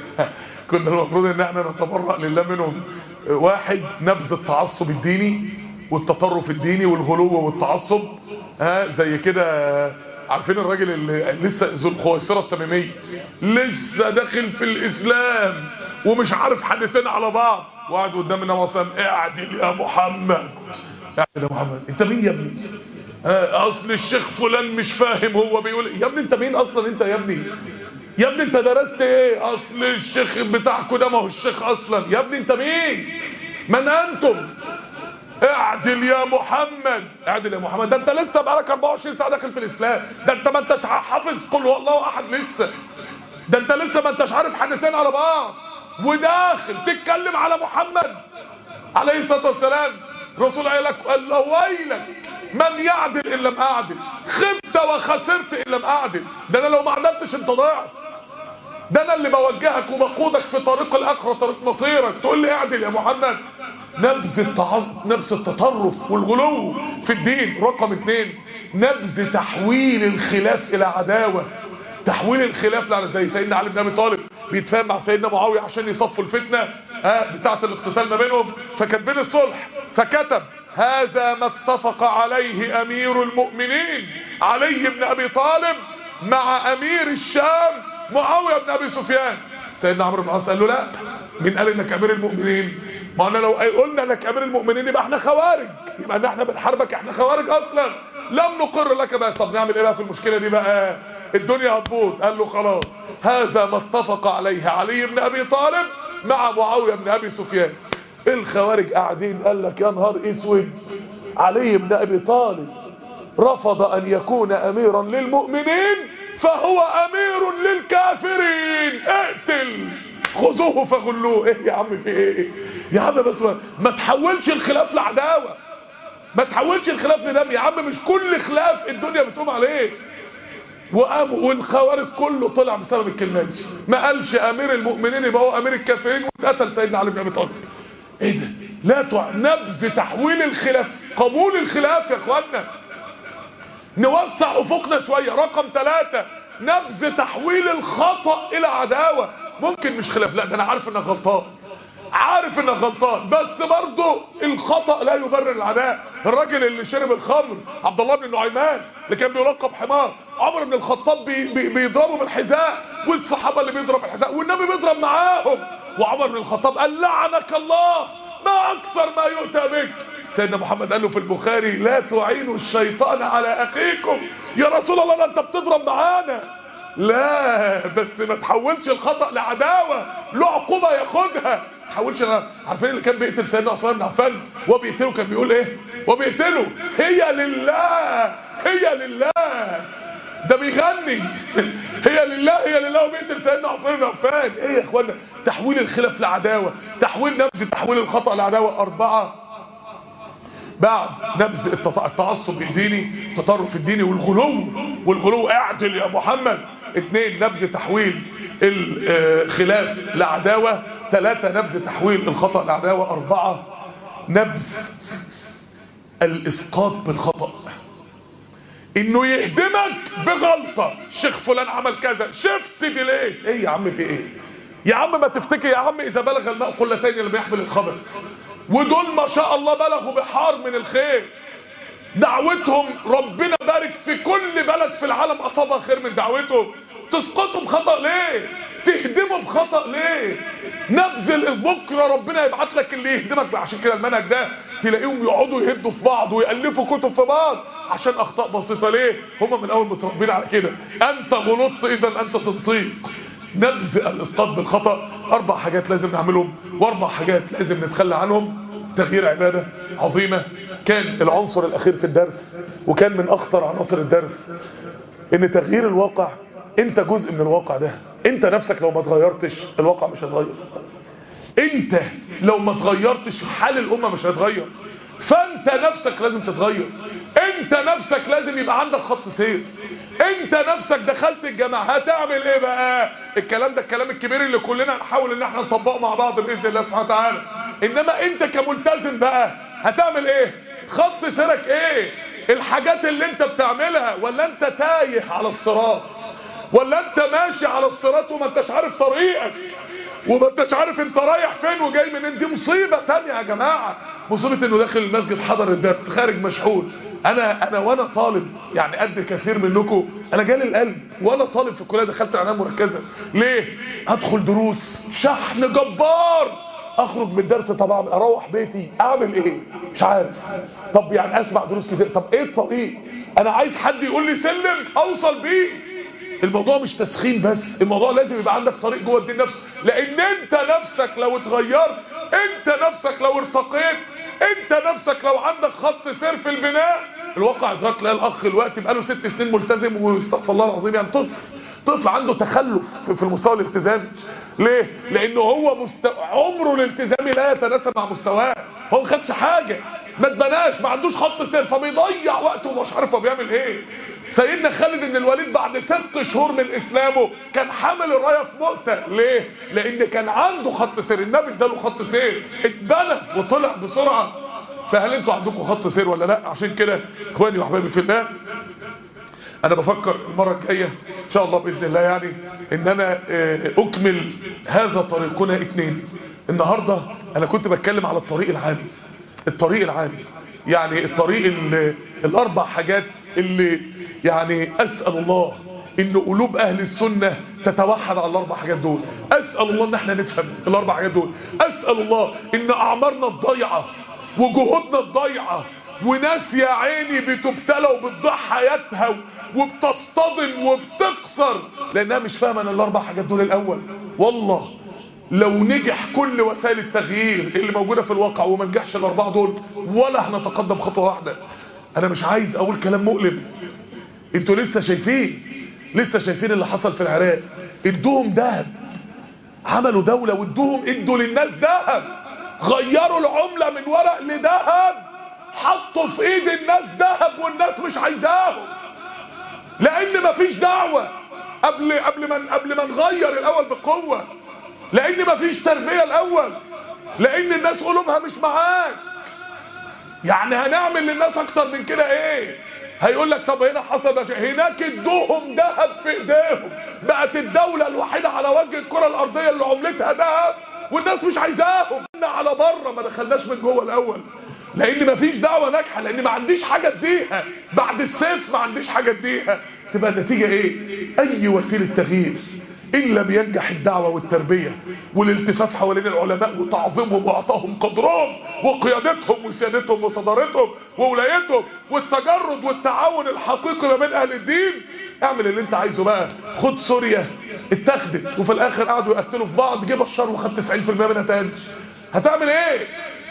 ان احنا نتبرأ لله منهم. 1 نبذ التعصب الديني والتطرف الديني والغلو والتعصب. زي كده عارفين الراجل اللي لسه ذو الخويصره التميميه لسه داخل في الاسلام ومش عارف حدثين على بعض، وقعد قدام النبي صلى الله عليه وسلم، اعدل يا محمد. اعدل يا محمد، انت مين يا ابني؟ اصل الشيخ فلان مش فاهم هو بيقول يا ابني انت مين اصلا؟ انت يا ابني، يا ابني انت درست ايه؟ اصل الشيخ بتاعكوا ده ما هو الشيخ اصلا. يا ابني انت مين؟ من انتم؟ اعدل يا محمد، اعدل يا محمد. ده انت لسه بقالك 24 ساعه داخل في الاسلام، ده انت ما انتش حافظ قل هو الله احد لسه، ده انت لسه ما انتش عارف حدثين على بعض وداخل تتكلم على محمد عليه الصلاه والسلام. الرسول قال لك الله ويلك من يعدل ان لم اعدل، خبت وخسرت ان لم اعدل. ده انا لو ما عدلتش انت ضعت، ده انا اللي بوجهك وبقودك في طريق الاخره، طريق مصيرك، تقول لي اعدل يا محمد. نبذ التطرف والغلو في الدين. رقم 2 نبذ تحويل الخلاف الى عداوه. تحويل الخلاف على زي سيدنا علي بن ابي طالب بيتفاهم مع سيدنا معاويه عشان يصفوا الفتنه بتاعه الاقتتال ما بينهم، فكاتبين الصلح، فكتب هذا ما اتفق عليه امير المؤمنين علي بن ابي طالب مع امير الشام معاويه بن ابي سفيان. سيدنا عمرو بن العاص قال له لا، مين قال انك امير المؤمنين؟ ما انا لو قلنا انك امير المؤمنين يبقى احنا خوارج، يبقى ان احنا بنحاربك، احنا خوارج اصلا، لم نقر لك بقى. طب نعمل ايه بقى في المشكله دي بقى؟ الدنيا هتبوظ. قال له خلاص هذا ما اتفق عليه علي بن ابي طالب مع معاويه بن ابي سفيان. الخوارج قاعدين قال لك يا نهار اسود، علي بن ابي طالب رفض ان يكون اميرا للمؤمنين فهو امير للكافرين، اقتل خذوه فغلوه. ايه يا عم في ايه يا عم؟ بس ما تحولش الخلاف لعداوه، ما تحولش الخلاف لدم يا عم. مش كل خلاف الدنيا بتقوم عليه. والخوارج كله طلع بسبب الكلمات دي. ما قالش امير المؤمنين يبقى هو امير الكافرين واتقتل سيدنا علي بن ابي طالب. ايه ده؟ لا نبذ تحويل الخلاف، قبول الخلاف يا اخوانا، نوسع افقنا شويه. رقم 3 نبذ تحويل الخطأ الى عداوه. ممكن مش خلاف، لا ده انا عارف انك غلطان، عارف انك غلطان، بس برضه الخطأ لا يبرر العداء. الراجل اللي شرب الخمر عبد الله بن النعيمان اللي كان بيلقب حمار، عمر بن الخطاب بيضربه بالحذاء، والصحابه اللي بيضرب الحذاء والنبي بيضرب معاهم، وعمر بن الخطاب قال لعنك الله ما اكثر ما يؤتى بك. سيدنا محمد قال له في البخاري لا تعينوا الشيطان على اخيكم. يا رسول الله ده انت بتضرب معانا. لا بس ما تحولش الخطأ لعداوة، له عقوبة ياخدها. ما تحولش. عارفين اللي كان بيقتل سيدنا عثمان بن عفان وبيقتله كان بيقول ايه؟ وبيقتله هي لله هي لله. ده بيغني هي لله هي لله وبيقتل سيدنا عثمان بن عفان. ايه يا اخوانا؟ تحويل الخلاف لعداوة، تحويل نبذ، تحويل الخطأ لعداوة. 4 بعد نبذ التعصب الديني، التطرف الديني والغلو اعدل يا محمد. 2 نبذ تحويل الخلاف لعداوة. 3 نبذ تحويل الخطأ لعداوة. 4 نبذ الاسقاط بالخطأ، انه يهدمك بغلطة. شيخ فلان عمل كذا، شفت ديليت. ايه يا عم في ايه يا عم؟ ما تفتكر يا عم اذا بلغ الماء قلتين لم يحمل الخبث. ودول ما شاء الله بلغوا بحار من الخير، دعوتهم ربنا بارك في كل بلد في العالم اصابها خير من دعوتهم. تسقطوا بخطأ ليه؟ تهدموا بخطأ ليه؟ نبذل بكره ربنا يبعت لك اللي يهدمك. عشان كده المنهج ده تلاقيهم يقعدوا يهدوا في بعض ويألفوا كتب في بعض عشان اخطاء بسيطه. ليه؟ هم من الاول متربين على كده. انت غلطت اذا انت صديق. نبذ الاسقاط بالخطأ. 4 حاجات لازم نعملهم و4 حاجات لازم نتخلى عنهم. تغيير عبادة عظيمة كان العنصر الأخير في الدرس، وكان من أخطر عناصر الدرس إن تغيير الواقع. أنت جزء من الواقع ده. أنت نفسك لو ما تغيرتش الواقع مش هيتغير. أنت لو ما تغيرتش حال الأمة مش هيتغير. فأنت نفسك لازم تتغير. أنت نفسك لازم يبقى عندك خط سير. انت نفسك دخلت الجامعة هتعمل ايه بقى؟ الكلام ده الكلام الكبير اللي كلنا نحاول ان احنا نطبقه مع بعض باذن الله سبحانه وتعالى. انما انت كملتزم بقى هتعمل ايه؟ خط سيرك ايه؟ الحاجات اللي انت بتعملها، ولا انت تايه على الصراط، ولا انت ماشي على الصراط وما انتش عارف طريقك وما انتش عارف انت رايح فين وجاي منين. دي مصيبة تانية يا جماعة. مصيبة انه داخل المسجد حضر الدرس خارج مشحون. انا وانا طالب يعني قد كثير منكم، انا جالي القلب وانا طالب في الكليه دخلت عنايه مركزه. ليه؟ ادخل دروس شحن جبار، اخرج من الدرس طب اروح بيتي اعمل ايه؟ مش عارف. طب يعني اسمع دروس كتير، طب ايه الطريق؟ انا عايز حد يقول لي سلم اوصل بيه. الموضوع مش تسخين بس، الموضوع لازم يبقى عندك طريق جوه الدين نفسه. لان انت نفسك لو اتغيرت، انت نفسك لو ارتقيت، انت نفسك لو عندك خط سير في البناء، الواقع اتغير. تلاقي الاخ دلوقتي بقاله 6 سنين ملتزم واستغفر الله العظيم يعني طفل عنده تخلف في المستوى الالتزامي. ليه؟ لانه هو عمره الالتزامي لا يتناسب مع مستواه. هو ما خدش حاجه، ما اتبناش، ما عندوش خط سير، فبيضيع وقته ومش عارف هو بيعمل ايه. سيدنا خالد بن الوليد بعد 6 شهور من اسلامه كان حامل الرايه في مؤتة. ليه؟ لان كان عنده خط سير، النبي اداله خط سير، اتبنى وطلع بسرعه. فهل انتوا عندكم خط سير ولا لا؟ عشان كده اخواني واحبابي في الله، انا بفكر المره الجايه ان شاء الله باذن الله يعني ان انا اكمل هذا طريقنا 2. النهارده انا كنت بتكلم على الطريق العام. الطريق العام يعني الطريق ال4 حاجات اللي يعني اسال الله ان قلوب اهل السنه تتوحد على ال4 حاجات دول. اسال الله ان احنا نفهم ال4 حاجات دول. اسال الله ان اعمارنا الضيعه وجهودنا الضيعه وناس يا عيني بتبتلى وبتضيع حياتها وبتصطدم وبتخسر لانها مش فاهمه ان ال4 حاجات دول الاول. والله لو نجح كل وسائل التغيير اللي موجوده في الواقع وما نجحش ال4 دول ولا هنتقدم خطوه واحده. انا مش عايز اقول كلام مؤلم. انتوا لسه شايفين اللي حصل في العراق. ادوهم ذهب، عملوا دوله وادوهم، ادوا للناس ذهب، غيروا العمله من ورق لذهب، حطوا في ايد الناس ذهب والناس مش عايزاهم. لان مفيش دعوه قبل ما نغير الاول بقوه. لان مفيش تربيه الاول. لان الناس قلوبها مش معاك. يعني هنعمل للناس اكتر من كده ايه؟ هيقول لك طب هنا حصل هناك ادوهم ذهب في ايديهم، بقت الدوله الوحيده على وجه الكره الارضيه اللي عملتها ذهب والناس مش عايزاهم. على بره ما دخلناش من جوه الاول. لان مفيش دعوه ناجحه، لان ما عنديش حاجه اديها بعد السيف، ما عنديش حاجه اديها. تبقى النتيجه ايه؟ اي وسيله تغيير إن لم ينجح الدعوة والتربية والالتفاف حوالين العلماء وتعظيمهم وإعطائهم قدرهم وقيادتهم وسيادتهم وصدارتهم وولايتهم والتجرد والتعاون الحقيقي ما بين أهل الدين، اعمل اللي انت عايزه بقى. خد سوريا اتخذت وفي الآخر قعدوا يقتلوا في بعض، جه بشار وخد 90% منها تاني. هتعمل ايه؟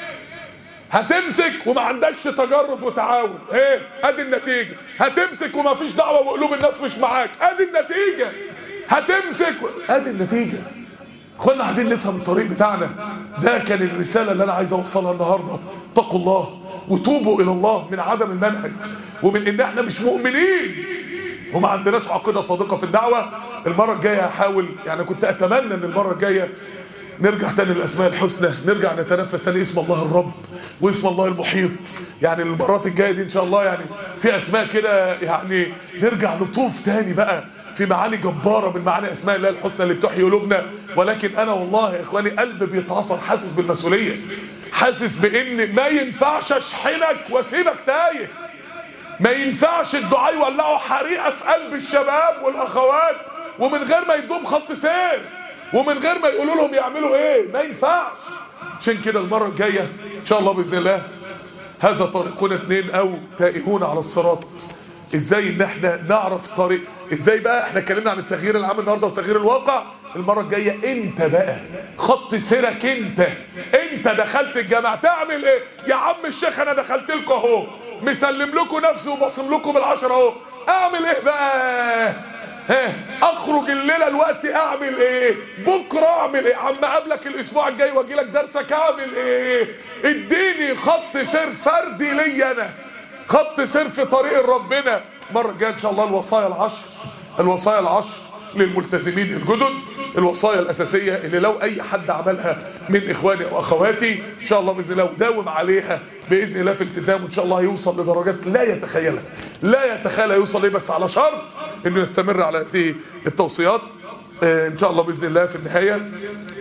هتمسك وما عندكش تجرد وتعاون، ايه ادي النتيجه. هتمسك وما فيش دعوه وقلوب الناس مش معاك، ادي النتيجه. هتمسك ادي النتيجه. اخوانا عايزين نفهم الطريق بتاعنا ده. كان الرساله اللي انا عايز اوصلها النهارده. اتقوا الله وتوبوا الى الله من عدم المنهج ومن ان احنا مش مؤمنين وما عندناش عقيده صادقه في الدعوه. المره الجايه هحاول، يعني كنت اتمنى ان المره الجايه نرجع تاني للاسماء الحسنى، نرجع نتنفس تاني اسم الله الرب واسم الله المحيط. يعني المرات الجايه دي ان شاء الله يعني في اسماء كده، يعني نرجع نطوف تاني بقى في معاني جباره من معاني اسماء الله الحسنى اللي بتحيي قلوبنا. ولكن انا والله يا اخواني قلبي بيتعصر، حاسس بالمسؤوليه، حاسس بان ما ينفعش اشحنك واسيبك تايه. ما ينفعش الدعاء يولعوا حريقه في قلب الشباب والاخوات ومن غير ما يدوم خط سير ومن غير ما يقولوا لهم يعملوا ايه. ما ينفعش. عشان كده المره الجايه ان شاء الله باذن الله هذا طريقنا اتنين او تائهون على الصراط. ازاي ان احنا نعرف طريق، ازاي بقى احنا اتكلمنا عن التغيير العام النهارده وتغيير الواقع. المره الجايه انت بقى خط سيرك، انت دخلت الجامعه تعمل ايه؟ يا عم الشيخ انا دخلت لكم اهو، مسلم لكم نفسي وبصم لكم بالعشره اهو، اعمل ايه بقى؟ اخرج الليله الوقت اعمل ايه؟ بكره اعمل ايه؟ عم اقابلك الاسبوع الجاي واجي لك درسك اعمل ايه؟ اديني خط سير فردي لي انا، خط سير في طريق ربنا. المره الجايه ان شاء الله الوصايا العشر للملتزمين الجدد، الوصايا الاساسيه اللي لو اي حد عملها من اخواني او اخواتي ان شاء الله باذن الله وداوم عليها باذن الله في التزام، ان شاء الله هيوصل لدرجات لا يتخيلها يوصل ايه، بس على شرط انه يستمر على هذه التوصيات ان شاء الله باذن الله. في النهايه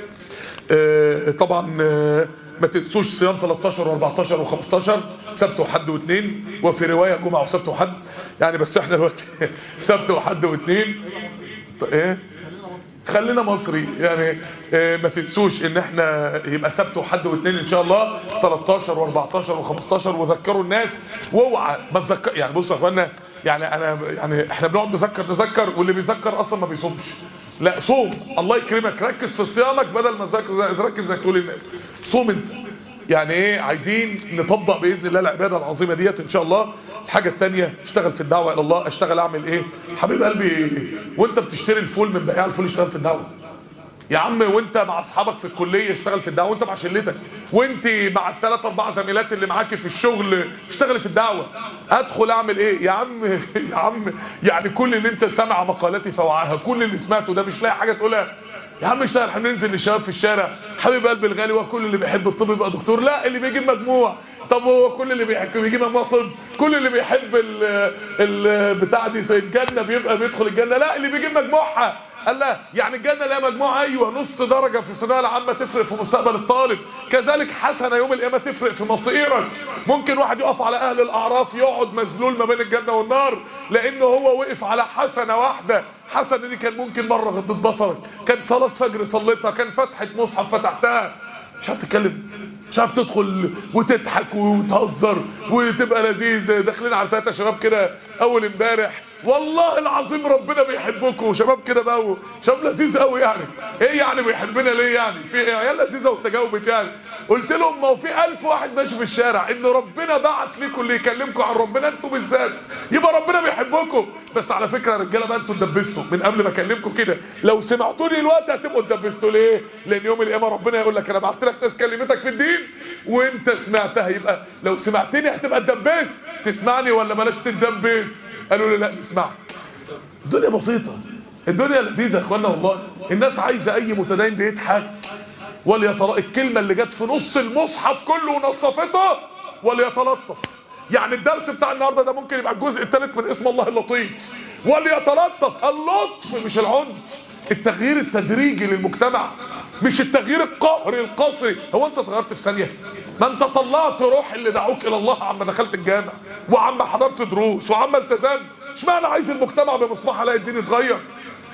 طبعا ما تنسوش صيام 13 و14 و15 سبت وحد واثنين، وفي روايه جمعه وسبت وحد يعني، بس احنا دلوقتي سبت وحد واثنين. ايه خلينا مصري يعني. ما تنسوش ان احنا يبقى سبت وحد واثنين ان شاء الله 13 و14 و15. وذكروا الناس واوعى ما تذكر. يعني بصوا يا اخوانا، يعني احنا بنقعد نذكر واللي بيذكر اصلا ما بيصومش. لا صوم، الله يكرمك، ركز في صيامك بدل ما تركز انك تقول للناس صوم انت. يعني ايه؟ عايزين نطبق باذن الله العباده العظيمه ديت ان شاء الله. الحاجه الثانيه اشتغل في الدعوه الى الله. اشتغل اعمل ايه؟ حبيب قلبي، وانت بتشتري الفول من بياع الفول اشتغل في الدعوه يا عم، وانت مع اصحابك في الكليه اشتغل في الدعوه، وانت مع شلتك، وانت مع الثلاث اربع زميلات اللي معاكي في الشغل اشتغل في الدعوه. ادخل اعمل ايه يا عم يعني كل اللي انت سمع مقالاتي فوعاها، كل اللي سمعته ده مش لاقي حاجه تقولها يا عم اشتغل. هننزل للشباب في الشارع، حبيب قلبي الغالي، وكل اللي بيحب الطب يبقى دكتور؟ لا، اللي بيجيب مجموع. طب هو كل اللي بيجيب مجموع طب؟ كل اللي بيحب البتاع دي الجنه بيبقى بيدخل الجنه؟ لا، اللي بيجيب مجموعها. قال لا يعني الجنه لها مجموعه، ايوه، نص درجه في الثانويه العامه تفرق في مستقبل الطالب، كذلك حسنه يوم القيامه تفرق في مصيرك. ممكن واحد يقف على اهل الاعراف يقعد مذلول ما بين الجنه والنار لانه هو وقف على حسنه واحده. حسنه دي كان ممكن مره غضت بصرك، كانت صلاه فجر صليتها، كان فتحه مصحف فتحتها، مش عارف تتكلم، مش عارف تدخل وتضحك وتهزر وتبقى لذيذ. داخلين على 3 شباب كده اول امبارح، والله العظيم ربنا بيحبكم، شباب كده بقى، شباب لذيذ قوي. يعني ايه يعني بيحبنا ليه؟ يعني في عيال لذيذه وتجاوبت يعني. قلت لهم ما هو في 1000 واحد ماشي في الشارع، ان ربنا بعت لكم اللي يكلمكم عن ربنا انتوا بالذات، يبقى ربنا بيحبكم. بس على فكره يا رجاله بقى، انتوا اتدبستوا من قبل ما اكلمكم كده. لو سمعتوني الوقت هتبقوا اتدبستوا. ليه؟ لان يوم القيامه ربنا يقول لك انا بعت لك ناس كلمتك في الدين وانت سمعتها، يبقى لو سمعتني هتبقى اتدبست. تسمعني ولا بلاش تتدبس؟ قالوا لي لا نسمعك. الدنيا بسيطة، الدنيا لذيذة يا اخوانا والله. الناس عايزة اي متدين بيضحك الكلمة اللي جت في نص المصحف كله ونصفته وليتلطف. يعني الدرس بتاع النهارده ده ممكن يبقى الجزء الثالث من اسم الله اللطيف. وليتلطف، اللطف مش العنف، التغيير التدريجي للمجتمع، مش التغيير القهري القصري. هو انت اتغيرت في ثانية؟ ما انت طلعت روح اللي دعوك الى الله عما دخلت الجامع وعما حضرت دروس وعما التزمت. اشمعنى عايز المجتمع بمصباح علاء الدين يتغير؟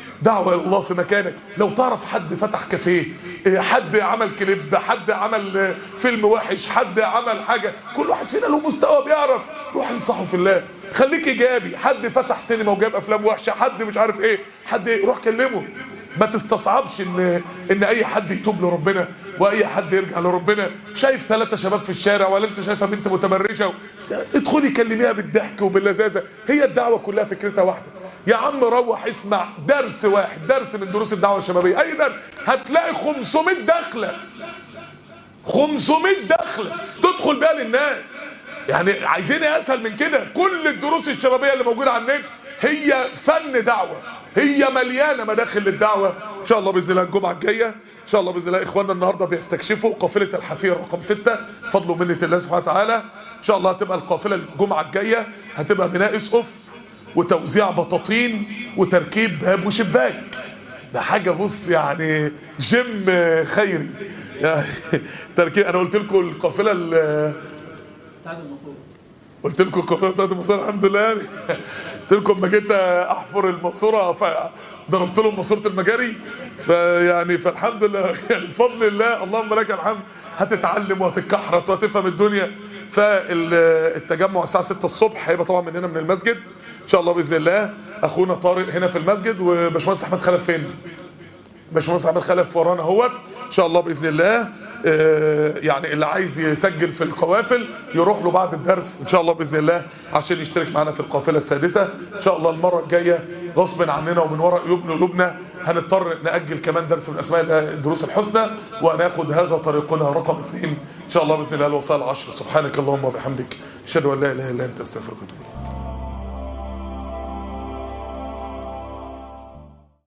دعوة إلى الله في مكانك. لو تعرف حد فتح كافيه، حد عمل كليب، حد عمل فيلم وحش، حد عمل حاجة، كل واحد فينا له مستوى بيعرف، روح انصحه في الله، خليك ايجابي. حد فتح سينما وجاب افلام وحشة، حد مش عارف ايه، حد روح كلمه. ما تستصعبش ان اي حد يتوب لربنا واي حد يرجع لربنا. شايف 3 شباب في الشارع ولا انت شايفه بنت متبرجه، ادخلي كلميها بالضحك وباللذاذه. هي الدعوه كلها فكرتها واحده. يا عم روح اسمع درس واحد، درس من دروس الدعوه الشبابيه، اي درس، هتلاقي 500 دخله، 500 دخله تدخل بيها للناس. يعني عايزين ايه اسهل من كده؟ كل الدروس الشبابيه اللي موجوده على النت هي فن دعوه، هي مليانه مداخل للدعوه. ان شاء الله باذن الله الجمعه الجايه ان شاء الله باذن الله اخواننا النهارده بيستكشفوا قافله الحفير رقم 6 بفضل ومنه الله سبحانه وتعالى. ان شاء الله هتبقى القافله الجمعه الجايه هتبقى بناء اسقف وتوزيع بطاطين وتركيب باب وشباك. ده حاجه بص يعني جيم خيري يعني تركيب. انا قلت لكم القافله بتاعت الماسوره، قلت لكم القافله بتاعت الماسوره الحمد لله يعني. قلت لكم لما جيت احفر الماسوره فضربت لهم ماسوره المجاري، فيعني فالحمد لله يعني بفضل الله اللهم لك الحمد. هتتعلم وهتتكحرت وهتفهم الدنيا. فالتجمع الساعه 6 الصبح هيبقى طبعا من هنا من المسجد ان شاء الله باذن الله. اخونا طارق هنا في المسجد، وباشمهندس احمد خلف فين؟ باشمهندس احمد خلف ورانا اهوت ان شاء الله باذن الله. يعني اللي عايز يسجل في القوافل يروح له بعد الدرس ان شاء الله باذن الله عشان يشترك معنا في القافله السادسه ان شاء الله. المره الجايه غصب عننا ومن وراء قلوبنا هنضطر ناجل كمان درس من اسماء الدروس الحسنى، وناخد هذا طريقنا رقم 2 ان شاء الله باذن الله الوصايا العشر. سبحانك اللهم وبحمدك اشهد ان لا اله الا انت استغفرك واتوب اليك.